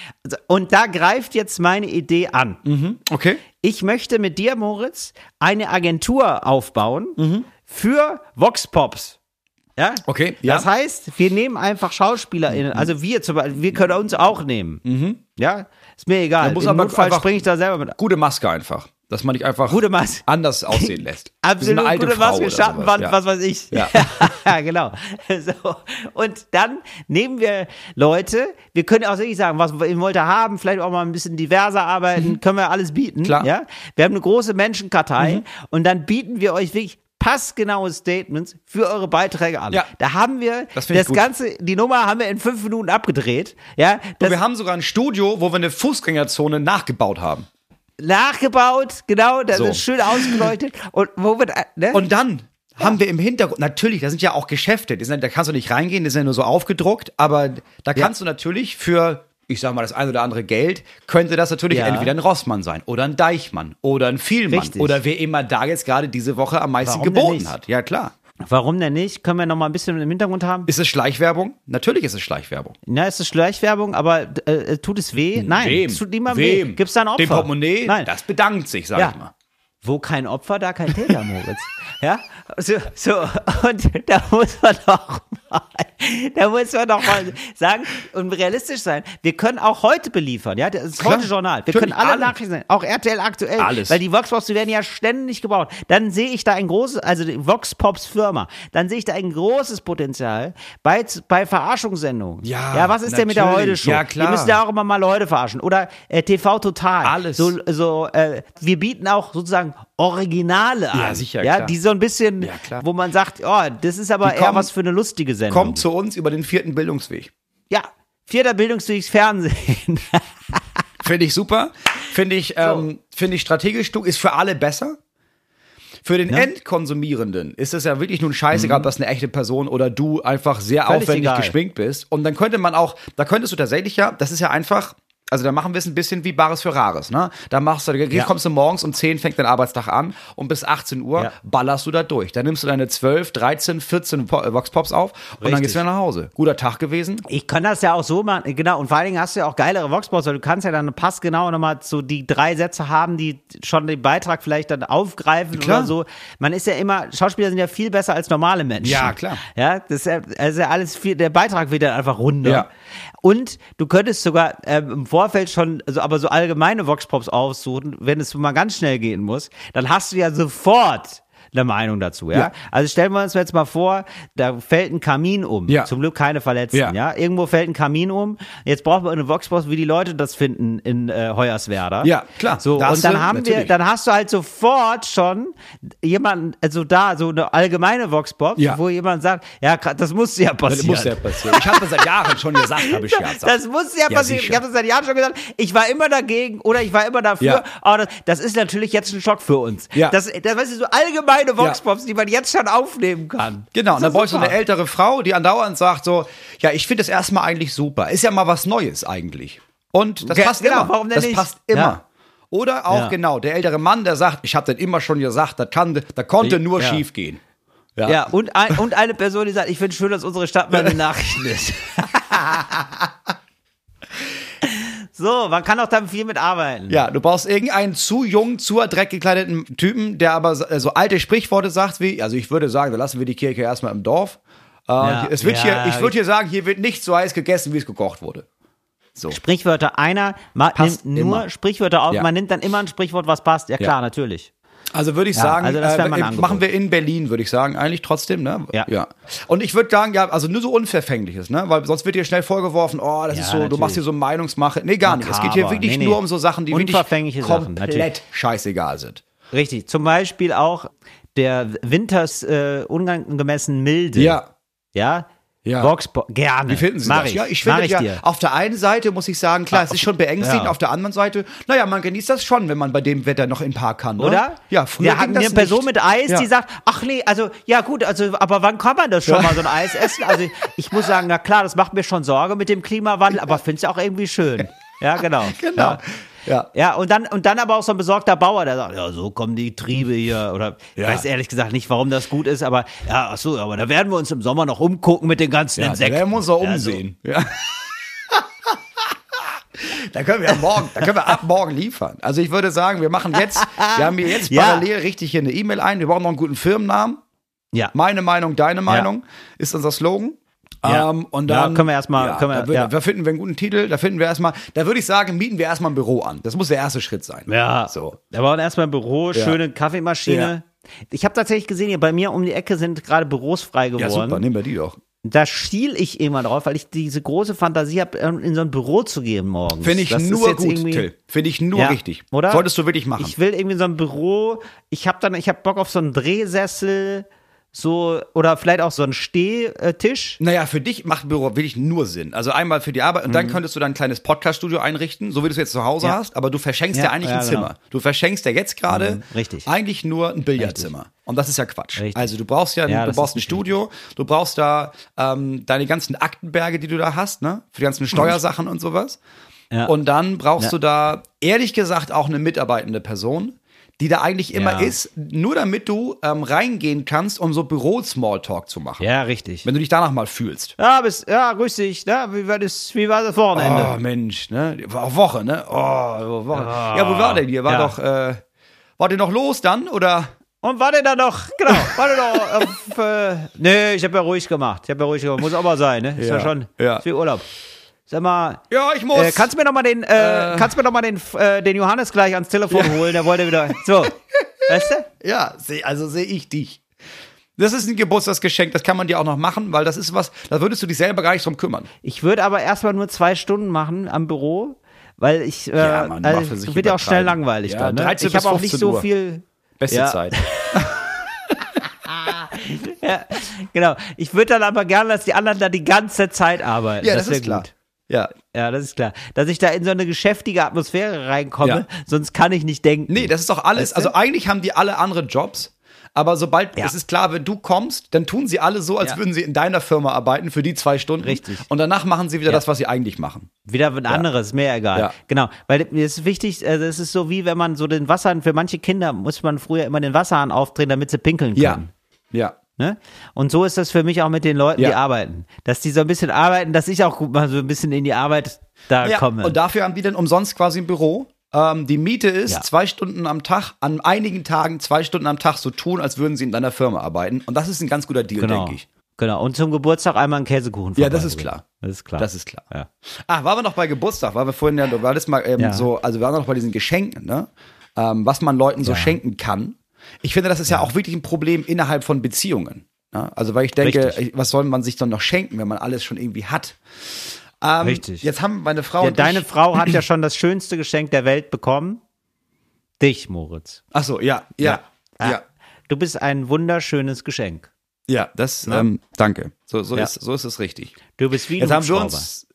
Und da greift jetzt meine Idee an. Okay. Ich möchte mit dir, Moritz, eine Agentur aufbauen für Vox-Pops. Ja? Okay. Ja. Das heißt, wir nehmen einfach SchauspielerInnen, also wir zum Beispiel, wir können uns auch nehmen. Ja? Ist mir egal. Im Notfall springe ich da selber mit. Gute Maske einfach. Dass man nicht einfach Gute Maske. anders aussehen lässt. Absolut, Wie so eine alte gute Frau Maske, oder Schattenwand, sowas, was weiß ich. Ja. Ja, genau. So. Und dann nehmen wir Leute, wir können auch wirklich sagen, was ihr wollt haben, vielleicht auch mal ein bisschen diverser arbeiten, können wir alles bieten. Klar. Ja? Wir haben eine große Menschenkartei und dann bieten wir euch wirklich passgenaue Statements für eure Beiträge an. Ja. Da haben wir Das finde ich gut. Ganze, die Nummer haben wir in 5 Minuten abgedreht. Ja, Und wir haben sogar ein Studio, wo wir eine Fußgängerzone nachgebaut haben. nachgebaut, genau, das So. ist schön ausgeleuchtet. Und wo wird, ne? Und dann haben wir im Hintergrund, natürlich, da sind ja auch Geschäfte, da kannst du nicht reingehen, die sind ja nur so aufgedruckt, aber da kannst du natürlich für, ich sag mal, das ein oder andere Geld, könnte das natürlich Ja. entweder ein Rossmann sein oder ein Deichmann oder ein Vielmann Richtig. oder wer immer da jetzt gerade diese Woche am meisten Warum denn geboten nicht? hat. Ja, klar. Warum denn nicht? Können wir noch mal ein bisschen im Hintergrund haben? Ist es Schleichwerbung? Natürlich ist es Schleichwerbung. Na, ist es Schleichwerbung, aber tut es weh? Nein, es tut niemandem weh. Wem? Gibt's da ein Opfer? Dem Portemonnaie? Nein. Das bedankt sich, sag Ja. ich mal. Wo kein Opfer, da kein Täter, Moritz. Ja, so, und da muss man doch mal sagen und realistisch sein. Wir können auch heute beliefern, ja, das ist Klar. heute Journal. Wir Natürlich, können alle alle. Nachrichten sein, auch RTL aktuell. Alles. Weil die Voxpops, die werden ja ständig gebaut. Dann sehe ich da ein großes, also die Voxpops Firma, dann sehe ich da ein großes Potenzial bei Verarschungssendungen. Ja, was ist denn mit der natürlich. Heute-Show? Ja, klar. Die müssen ja auch immer mal Leute verarschen. Oder TV Total. Alles. Wir bieten auch sozusagen Originale an. Ja, sicher, ja, klar. die so ein bisschen, Ja, klar. wo man sagt, oh, das ist aber Die eher kommen- was für eine lustige Sendung. Kommt zu uns über den 4. Bildungsweg. Ja, 4. Bildungswegs Fernsehen. Finde ich super. Finde ich strategisch, ist für alle besser. Für den Endkonsumierenden ist es ja wirklich nun scheißegal, ob das eine echte Person oder du einfach sehr Völlig aufwendig egal. geschminkt bist. Und dann könnte man auch, da könntest du tatsächlich ja, das ist ja einfach, also da machen wir es ein bisschen wie Bares für Rares, ne? Da kommst du morgens um 10, fängt dein Arbeitstag an und bis 18 Uhr ballerst du da durch. Dann nimmst du deine 12, 13, 14 Vox-Pops auf und dann Richtig. gehst du wieder nach Hause. Guter Tag gewesen. Ich kann das ja auch so machen, genau, und vor allen Dingen hast du ja auch geilere Voxpops, weil du kannst ja dann passgenau nochmal so die 3 Sätze haben, die schon den Beitrag vielleicht dann aufgreifen Klar. oder so. Man ist ja immer, Schauspieler sind ja viel besser als normale Menschen. Ja, klar. Ja, das ist ja alles viel, der Beitrag wird dann einfach runder. Ja. Und du könntest sogar im Vorfeld schon, aber so allgemeine Voxpops aussuchen, wenn es mal ganz schnell gehen muss, dann hast du ja sofort eine Meinung dazu, ja? Ja. Also stellen wir uns jetzt mal vor, da fällt ein Kamin um. Ja. Zum Glück keine Verletzten, Ja. ja? Irgendwo fällt ein Kamin um. Jetzt brauchen wir eine Voxbox, wie die Leute das finden in Hoyerswerda. Ja, klar. So, Da und hast dann du- natürlich. dann hast du halt sofort schon jemanden, also da, so eine allgemeine Voxbox, Ja. wo jemand sagt, ja, das muss ja Das passieren. muss ja passieren. Ich habe das seit Jahren schon gesagt, habe ich ja gesagt. Das muss ja passieren. sicher. Ich habe das seit Jahren schon gesagt. Ich war immer dagegen oder ich war immer dafür. Ja. Aber das ist natürlich jetzt ein Schock für uns. Ja. Das weißt du, so allgemeine Voxpops, die man jetzt schon aufnehmen kann. Genau, und dann Das ist brauchst du super. eine ältere Frau, die andauernd sagt so, ja, ich finde das erstmal eigentlich super. Ist ja mal was Neues eigentlich. Und das passt Genau, immer. warum denn das nicht? passt immer. Ja. Oder auch Ja. genau, der ältere Mann, der sagt, ich habe das immer schon gesagt, da konnte nur Ja. schief gehen. Ja, und eine Person, die sagt, ich finde schön, dass unsere Stadt mal in den Nachrichten ist. So, man kann auch dann viel mitarbeiten. Ja, du brauchst irgendeinen zu jung, zu dreck gekleideten Typen, der aber so alte Sprichworte sagt wie, also ich würde sagen, da lassen wir die Kirche erstmal im Dorf. Ja. Ich würde hier sagen, hier wird nicht so heiß gegessen, wie es gekocht wurde. So. Sprichwörter, einer Passt nimmt nur immer. Sprichwörter auf, Ja. man nimmt dann immer ein Sprichwort, was passt. Ja, klar, natürlich. Also würde ich Ja, sagen, also das wäre mein Angebot. machen wir in Berlin, würde ich sagen, eigentlich trotzdem, ne? Ja. Und ich würde sagen, ja, also nur so Unverfängliches, ne? Weil sonst wird dir schnell vorgeworfen, oh, das Ja, ist so, du natürlich. machst hier so Meinungsmache. Nee, gar nicht. Es geht hier Makaber. wirklich Nee, nur nee. um so Sachen, die wirklich Unverfängliche Sachen, komplett natürlich. scheißegal sind. Richtig. Zum Beispiel auch der Winters unangemessen milde. Ja. Ja? Ja. Voxpop, gerne. Wie finden Sie Mach das? ich. Ja, ich Mach finde ich ja, dir. auf der einen Seite muss ich sagen, klar, es ist schon beängstigend, ja. auf der anderen Seite, naja, man genießt das schon, wenn man bei dem Wetter noch in den Park kann, ne? Oder? Ja, früher Wir ging hatten das eine Person nicht. mit Eis, Ja. die sagt, ach nee, also, ja gut, also, aber wann kann man das schon Ja. mal so ein Eis essen? Also, ich muss sagen, na klar, das macht mir schon Sorge mit dem Klimawandel, aber finde es ja auch irgendwie schön. Ja, genau. Genau. Ja. Ja, und dann aber auch so ein besorgter Bauer, der sagt, ja, so kommen die Triebe hier. Oder ich Ja. weiß ehrlich gesagt nicht, warum das gut ist, aber ja, ach so, aber da werden wir uns im Sommer noch umgucken mit den ganzen Ja, da Insekten. werden wir uns auch Ja, so. umsehen. Ja. Da können wir ab morgen liefern. Also ich würde sagen, wir haben hier jetzt Ja. parallel richtig hier eine E-Mail ein. Wir brauchen noch einen guten Firmennamen. Ja. Meine Meinung, deine Meinung ist unser Slogan. Und dann können wir erstmal. Da finden wir einen guten Titel. Da würde ich sagen, mieten wir erstmal ein Büro an. Das muss der erste Schritt sein. Ja. So. Da bauen erstmal ein Büro, schöne Kaffeemaschine. Ja. Ich habe tatsächlich gesehen, hier bei mir um die Ecke sind gerade Büros frei geworden. Ja, super, nehmen wir die doch. Da schiel ich immer drauf, weil ich diese große Fantasie habe, in so ein Büro zu gehen morgens. Finde ich nur gut, Till. Finde ich nur richtig. Oder? Solltest du wirklich machen. Ich will irgendwie so ein Büro. Ich hab Bock auf so einen Drehsessel. So, oder vielleicht auch so ein Stehtisch. Naja, für dich macht Büro wirklich nur Sinn. Also einmal für die Arbeit und dann könntest du dann ein kleines Podcast-Studio einrichten, so wie du es jetzt zu Hause hast, aber du verschenkst ja eigentlich ein Zimmer. Genau. Du verschenkst ja jetzt gerade eigentlich nur ein Billardzimmer. Richtig. Und das ist ja Quatsch. Richtig. Also du brauchst du brauchst ein Studio, du brauchst da deine ganzen Aktenberge, die du da hast, ne? Für die ganzen Steuersachen und sowas. Ja. Und dann brauchst du da, ehrlich gesagt, auch eine mitarbeitende Person, die da eigentlich immer ist, nur damit du reingehen kannst, um so Büro-Smalltalk zu machen. Ja, richtig. Wenn du dich danach mal fühlst. Grüß dich, ne? Wie war das Wochenende? Oh, Mensch, ne? War auch Woche, ne? Oh, Woche. Ja, wo war denn ihr? Wart ihr noch los dann, oder? Und war der da noch, genau, war der noch auf, nee, ich hab ja ruhig gemacht, muss auch mal sein, ne? Ist ja schon, ist wie Urlaub. Sag mal, ja, ich muss. Kannst du mir noch mal den Johannes gleich ans Telefon holen? Der wollte wieder. So, weißt du? Ja, sehe ich dich. Das ist ein Geburtstagsgeschenk, das kann man dir auch noch machen, weil das ist was, da würdest du dich selber gar nicht drum kümmern. Ich würde aber erstmal nur 2 Stunden machen am Büro, weil ich, wird ja auch schnell langweilig dann. Ne? 13 ich habe auch nicht so Uhr. viel. Beste Zeit. Ja, genau. Ich würde dann aber gerne, dass die anderen da die ganze Zeit arbeiten. Ja, das ist klar. Gut. Ja, das ist klar. Dass ich da in so eine geschäftige Atmosphäre reinkomme, sonst kann ich nicht denken. Nee, das ist doch alles. Weißt du? Also eigentlich haben die alle andere Jobs, aber sobald, es ist klar, wenn du kommst, dann tun sie alle so, als würden sie in deiner Firma arbeiten für die 2 Stunden. Richtig. Und danach machen sie wieder das, was sie eigentlich machen. Wieder ein anderes, mir egal. Ja. Genau, weil mir ist wichtig, es ist so wie, wenn man so den Wasserhahn, für manche Kinder muss man früher immer den Wasserhahn aufdrehen, damit sie pinkeln können. Ja. Ne? Und so ist das für mich auch mit den Leuten, die arbeiten. Dass die so ein bisschen arbeiten, dass ich auch mal so ein bisschen in die Arbeit komme. Und dafür haben die dann umsonst quasi ein Büro. Die Miete ist 2 Stunden am Tag, an einigen Tagen 2 Stunden am Tag so tun, als würden sie in deiner Firma arbeiten. Und das ist ein ganz guter Deal, denke ich. Genau. Und zum Geburtstag einmal einen Käsekuchen. Ja, das ist klar. Das ist klar. Das ist klar. Ja. Waren wir noch bei Geburtstag? War wir vorhin du war das mal so, also wir waren noch bei diesen Geschenken, ne? Was man Leuten so schenken kann. Ich finde, das ist ja auch wirklich ein Problem innerhalb von Beziehungen. Ja, also weil ich denke, was soll man sich dann noch schenken, wenn man alles schon irgendwie hat? Richtig. Jetzt haben meine Frau und deine Frau hat ja schon das schönste Geschenk der Welt bekommen. Dich, Moritz. Ach so, ja. Du bist ein wunderschönes Geschenk. Ja, das, danke. So ist es richtig. Du bist wie ein Hubschrauber.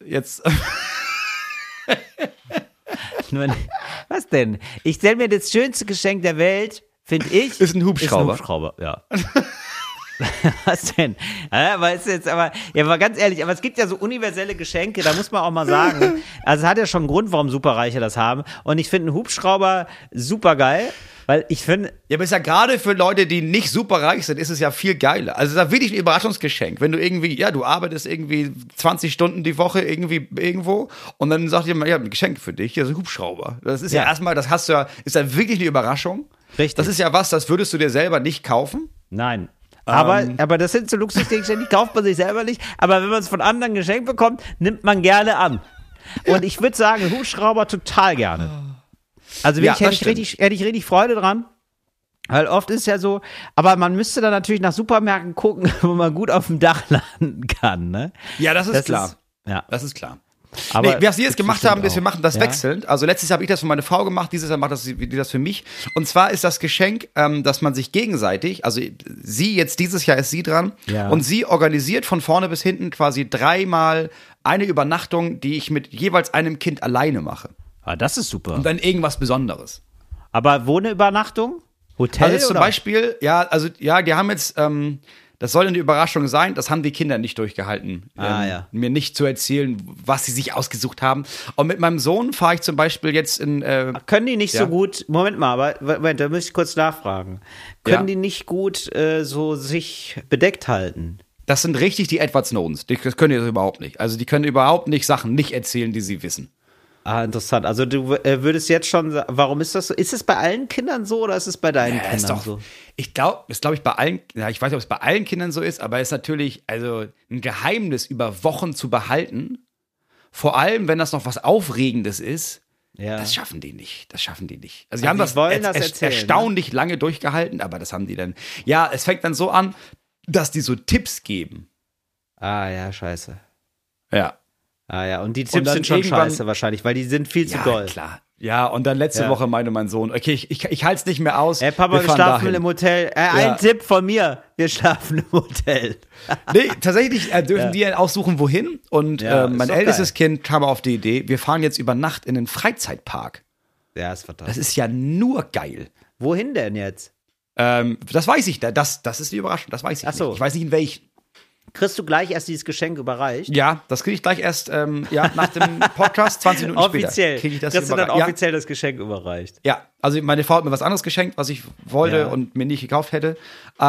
Was denn? Ich stelle mir das schönste Geschenk der Welt, finde ich. Ist ein Hubschrauber. Ja. Was denn? Aber ganz ehrlich, aber es gibt ja so universelle Geschenke, da muss man auch mal sagen, also es hat ja schon einen Grund, warum Superreiche das haben. Und ich finde einen Hubschrauber super geil, weil ich finde. Ja, aber ist ja gerade für Leute, die nicht super reich sind, ist es ja viel geiler. Also das ist ja wirklich ein Überraschungsgeschenk. Wenn du irgendwie, du arbeitest irgendwie 20 Stunden die Woche irgendwo und dann sagt jemand, ein Geschenk für dich, hier ist ein Hubschrauber. Das ist ja erstmal, das hast du ja, ist ja wirklich eine Überraschung. Richtig. Das ist ja was, das würdest du dir selber nicht kaufen. Nein. Aber das sind so Luxusgegenstände, die kauft man sich selber nicht. Aber wenn man es von anderen geschenkt bekommt, nimmt man gerne an. Und ich würde sagen, Hubschrauber total gerne. Also hätte ich richtig Freude dran. Weil oft ist ja so, aber man müsste dann natürlich nach Supermärkten gucken, wo man gut auf dem Dach landen kann. Ne? Ja, das ist klar. Das ist klar. Aber was wir jetzt gemacht haben, ist, wir machen das wechselnd. Also letztes Jahr habe ich das für meine Frau gemacht, dieses Jahr macht die das für mich. Und zwar ist das Geschenk, dass man sich gegenseitig, also dieses Jahr ist sie dran, und sie organisiert von vorne bis hinten quasi 3-mal eine Übernachtung, die ich mit jeweils einem Kind alleine mache. Ah, das ist super. Und dann irgendwas Besonderes. Aber wo eine Übernachtung? Hotel also zum Beispiel, die haben jetzt, das soll eine Überraschung sein, das haben die Kinder nicht durchgehalten, mir nicht zu erzählen, was sie sich ausgesucht haben. Und mit meinem Sohn fahre ich zum Beispiel jetzt in... Können die nicht so gut, Moment, da muss ich kurz nachfragen. Können die nicht gut so sich bedeckt halten? Das sind richtig die Edward Snowdens, das können die überhaupt nicht. Also die können überhaupt nicht Sachen nicht erzählen, die sie wissen. Interessant. Also du würdest jetzt schon sagen, warum ist das so? Ist es bei allen Kindern so oder ist es bei deinen Kindern so? Ich glaube, ich bei allen, ja, ich weiß nicht, ob es bei allen Kindern so ist, aber es ist natürlich also ein Geheimnis über Wochen zu behalten. Vor allem, wenn das noch was Aufregendes ist. Ja. Das schaffen die nicht. Also Also die haben die wollen das erzählen, erstaunlich lange durchgehalten, aber das haben die dann. Ja, es fängt dann so an, dass die so Tipps geben. Ah ja, scheiße. Ja. Ah ja, und die Und Tipps dann sind schon irgendwann- scheiße wahrscheinlich, weil die sind viel zu Ja, doll. klar. Ja, und dann letzte Ja. Woche meinte mein Sohn, okay, ich halte es nicht mehr aus. Ey, Papa, wir fahren schlafen dahin. im Hotel. Ja. Ein Tipp von mir, wir schlafen im Hotel. Nee, tatsächlich dürfen die aussuchen, wohin. Und Ja, ist mein doch ältestes Kind kam auf die Idee, wir fahren jetzt über Nacht in den Freizeitpark. Ja, ist Das fantastisch. ist ja nur geil. Wohin denn jetzt? Das weiß ich, das ist die Überraschung, das weiß ich Ach so. nicht. Ich weiß nicht, in welchen. Kriegst du gleich erst dieses Geschenk überreicht? Ja, das kriege ich gleich erst nach dem Podcast, 20 Minuten Offiziell. später. Kriege ich das Kriegst du dann überreicht. offiziell das Geschenk überreicht? Ja, also meine Frau hat mir was anderes geschenkt, was ich wollte Ja. und mir nicht gekauft hätte.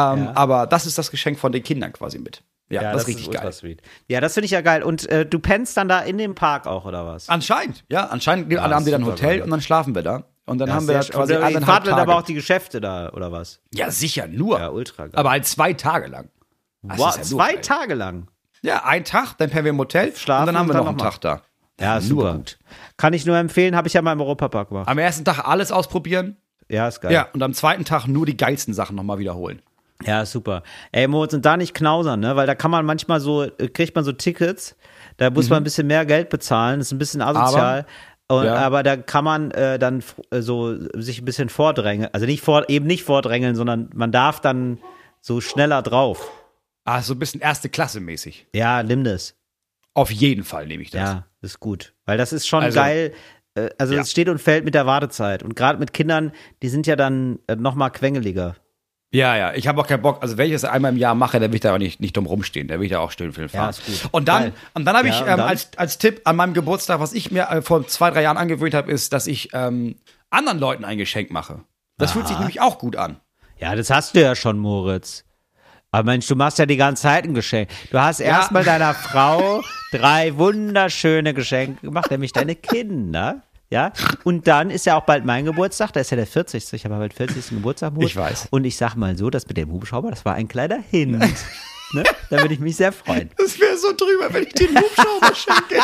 Aber das ist das Geschenk von den Kindern quasi mit. Ja, das ist richtig ultra geil. sweet. Ja, das finde ich ja geil. Und du pennst dann da in dem Park auch, oder was? Anscheinend haben die dann ein super Hotel geil. und dann schlafen wir da. Und dann Ja, haben wir sehr quasi schön. Und ihr 1,5 fahrt dann Tage. aber auch die Geschäfte da, oder was? Ja, sicher, nur. Ja, ultra geil. Aber halt 2 Tage lang. Das Wow, ist ja nur 2 geil. Tage lang. Ja, ein Tag, dann pennen wir im Hotel Schlafen und dann haben wir und noch dann einen noch mal. Tag da. Ja, nur super. gut. Kann ich nur empfehlen, habe ich ja mal im Europapark gemacht. Am ersten Tag alles ausprobieren. Ja, ist geil. Ja, und am zweiten Tag nur die geilsten Sachen nochmal wiederholen. Ja, super. Ey, Moritz, und da nicht knausern, ne? Weil da kann man manchmal so, kriegt man so Tickets, da muss man ein bisschen mehr Geld bezahlen, das ist ein bisschen asozial. Aber da kann man dann so sich ein bisschen vordrängeln. Also eben nicht vordrängeln, sondern man darf dann so schneller drauf. Ah, so ein bisschen erste Klasse mäßig. Ja, nimm das. Auf jeden Fall nehme ich das. Ja, ist gut. Weil das ist schon Also- geil. Also Ja. es steht und fällt mit der Wartezeit. Und gerade mit Kindern, die sind ja dann noch mal quengeliger. Ja, ich habe auch keinen Bock. Also wenn ich das einmal im Jahr mache, dann will ich da auch nicht drum rumstehen. Da will ich da auch still für den fahren. Ja, ist gut. Und dann, Geil. habe ich Ja, und dann? als Tipp an meinem Geburtstag, was ich mir vor 2-3 Jahren angewöhnt habe, ist, dass ich anderen Leuten ein Geschenk mache. Das fühlt sich nämlich auch gut an. Ja, das hast du ja schon, Moritz. Aber Mensch, du machst ja die ganze Zeit ein Geschenk. Du hast erstmal deiner Frau 3 wunderschöne Geschenke gemacht, nämlich deine Kinder. Ja, und dann ist ja auch bald mein Geburtstag, da ist ja der 40. Ich habe ja bald 40. Geburtstag. Moritz. Ich weiß. Und ich sag mal so, das mit dem Hubschrauber, das war ein kleiner Hint. Ne? Da würde ich mich sehr freuen. Das wäre so drüber, wenn ich den Hubschrauber schenke.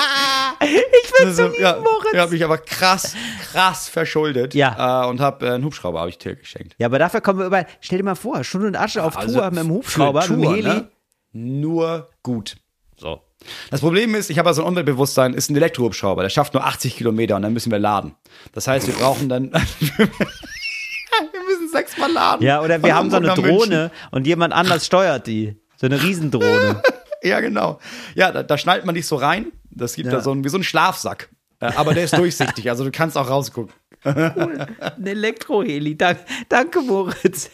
Ich bin so lieb, Moritz. Ich habe mich aber krass verschuldet. Ja. Und habe einen Hubschrauber habe ich dir geschenkt. Ja, aber dafür kommen wir überall. Stell dir mal vor, Stunde und Asche auf Also Tour mit dem Hubschrauber, für mit dem Tour, Heli. ne? Nur gut. So. Das Problem ist, ich habe ja so ein Umweltbewusstsein, ist ein Elektrohubschrauber, der schafft nur 80 Kilometer und dann müssen wir laden. Das heißt, wir brauchen dann, wir müssen 6-mal laden. Ja, oder wir Von haben so eine Hamburg nach München. Drohne und jemand anders steuert die. So eine Riesendrohne. Ja, genau. Ja, da schnallt man dich so rein. Das gibt Ja. da wie so einen Schlafsack. Aber der ist durchsichtig, also du kannst auch rausgucken. Ein Elektroheli. Danke, Moritz.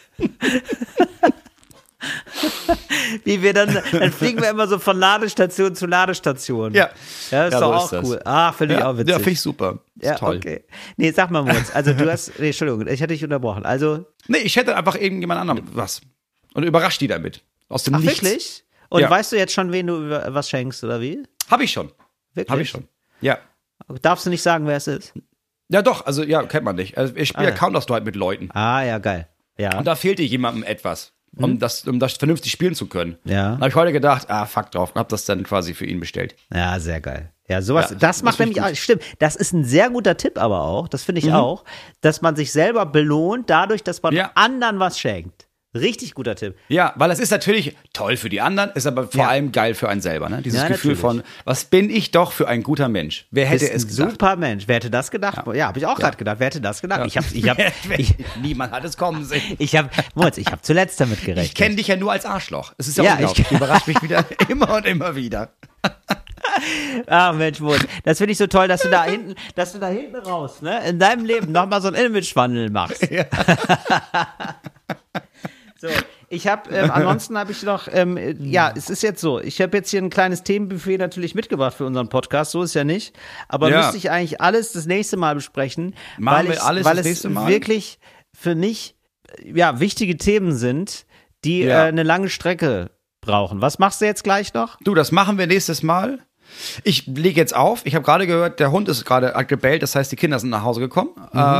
Wie wir dann fliegen wir immer so von Ladestation zu Ladestation. Ja. Ja, ist Ja, doch so auch ist das. cool. Ah, finde ich auch witzig. Ja, finde ich super. Ist Ja, toll. okay. Nee, sag mal, Moritz. Also du hast, nee, Entschuldigung, ich hätte dich unterbrochen. Also, Nee, ich hätte einfach irgendjemand anderem was. Und überrascht die damit. Aus dem ach Nichts. wirklich? Und Ja. weißt du jetzt schon, wen du was schenkst, oder wie? Hab ich schon. Wirklich? Hab ich schon. Ja. Darfst du nicht sagen, wer es ist? Ja, doch, also ja, kennt man nicht. Also, ich spiele Ah, ja ja. Counter-Strike mit Leuten. Ah, ja, geil. Ja. Und da fehlte jemandem etwas, um das vernünftig spielen zu können. Ja. Dann habe ich heute gedacht, fuck drauf, und habe das dann quasi für ihn bestellt. Ja, sehr geil. Ja, sowas, Ja, das macht das find nämlich ich auch, stimmt, das ist ein sehr guter Tipp aber auch, das finde ich auch, dass man sich selber belohnt dadurch, dass man Ja. anderen was schenkt. Richtig guter Tipp. Ja, weil es ist natürlich toll für die anderen, ist aber vor Ja. allem geil für einen selber. Ne? Dieses Ja, Gefühl natürlich. von, was bin ich doch für ein guter Mensch? Wer hätte Bist es ein gedacht? super Mensch. Wer hätte das gedacht? Ja, habe ich auch gerade gedacht. Wer hätte das gedacht? Niemand hat es kommen sehen. Ich habe zuletzt damit gerechnet. Ich kenne dich ja nur als Arschloch. Es ist ja, Ja, unglaublich. Du überrascht mich wieder immer und immer wieder. Ach Mensch, Moritz, das finde ich so toll, dass du da hinten raus, ne, in deinem Leben nochmal so einen Imagewandel machst. Ja. So, ich habe, ansonsten habe ich noch, ja, es ist jetzt so, ich habe jetzt hier ein kleines Themenbuffet natürlich mitgebracht für unseren Podcast, so ist ja nicht, aber Ja. müsste ich eigentlich alles das nächste Mal besprechen, Machen weil wir alles weil das es nächste Mal? wirklich für mich, ja, wichtige Themen sind, die Ja. eine lange Strecke brauchen. Was machst du jetzt gleich noch? Du, das machen wir nächstes Mal. Ich lege jetzt auf. Ich habe gerade gehört, der Hund hat gebellt. Das heißt, die Kinder sind nach Hause gekommen.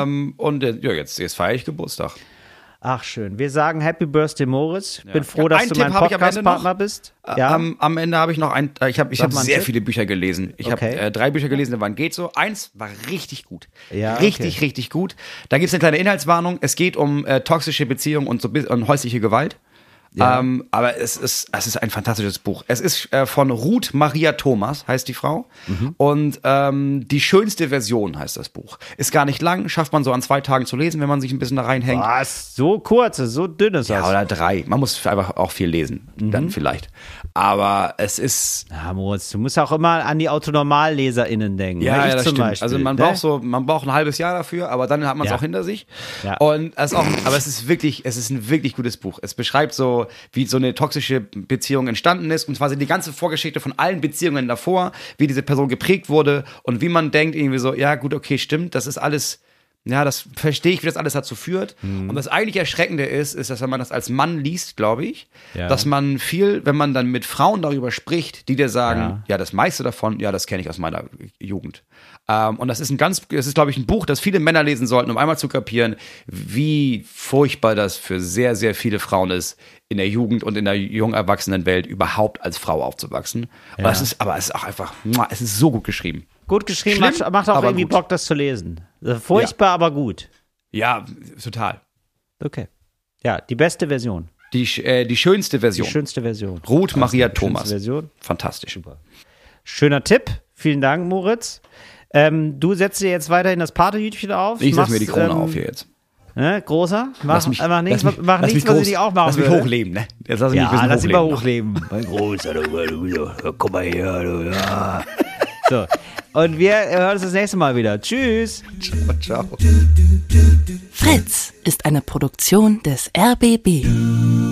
Und jetzt feiere ich Geburtstag. Ach, schön. Wir sagen Happy Birthday, Moritz. Bin froh, dass du mein Podcast-Partner bist. Ja. Am Ende habe ich noch ich habe sehr Tipp? viele Bücher gelesen. Ich habe 3 Bücher gelesen, da waren geht so. 1 war richtig gut. Ja, richtig gut. Da gibt es eine kleine Inhaltswarnung. Es geht um toxische Beziehungen und und häusliche Gewalt. Ja. Aber es ist ein fantastisches Buch. Es ist von Ruth Maria Thomas, heißt die Frau. Und die schönste Version heißt das Buch. Ist gar nicht lang, schafft man so an 2 Tagen zu lesen, wenn man sich ein bisschen da reinhängt. Was? So kurze, so dünn ist das. Ja, oder 3. Man muss einfach auch viel lesen, dann vielleicht. Aber es ist... Ja, Moritz, du musst auch immer an die AutonormalleserInnen denken. Ja, ich das zum stimmt. Beispiel. Also man braucht ein halbes Jahr dafür, aber dann hat man es auch hinter sich. Ja. Und aber es ist ein wirklich gutes Buch. Es beschreibt so, wie so eine toxische Beziehung entstanden ist und quasi die ganze Vorgeschichte von allen Beziehungen davor, wie diese Person geprägt wurde und wie man denkt irgendwie so, ja gut, okay, stimmt, das ist alles, ja, das verstehe ich, wie das alles dazu führt. Und das eigentlich Erschreckende ist, dass wenn man das als Mann liest, glaube ich, dass man wenn man dann mit Frauen darüber spricht, die dir sagen, ja das meiste davon, ja, das kenne ich aus meiner Jugend. Und das ist glaube ich, ein Buch, das viele Männer lesen sollten, um einmal zu kapieren, wie furchtbar das für sehr, sehr viele Frauen ist, in der Jugend und in der jung erwachsenen Welt überhaupt als Frau aufzuwachsen. Ja. Es ist auch einfach, es ist so gut geschrieben. Gut geschrieben, Schlimm, macht auch irgendwie gut. Bock, das zu lesen. Furchtbar, aber gut. Ja, total. Okay. Ja, die beste Version. Die schönste Version. Die schönste Version. Ruth Maria Thomas. Version. Fantastisch. Super. Schöner Tipp. Vielen Dank, Moritz. Du setzt dir jetzt weiterhin das Partehütchen auf. Ich setze mir die Krone auf hier jetzt. Großer? Mach nichts, lass mich was ich nicht auch machen Lass mich würde. hochleben, ne? Jetzt lass mich ein bisschen lass ihn mal hochleben. hochleben. Mein Großer, du, komm mal her, du, ja. So, und wir hören uns das nächste Mal wieder. Tschüss. Ciao. Fritz ist eine Produktion des RBB.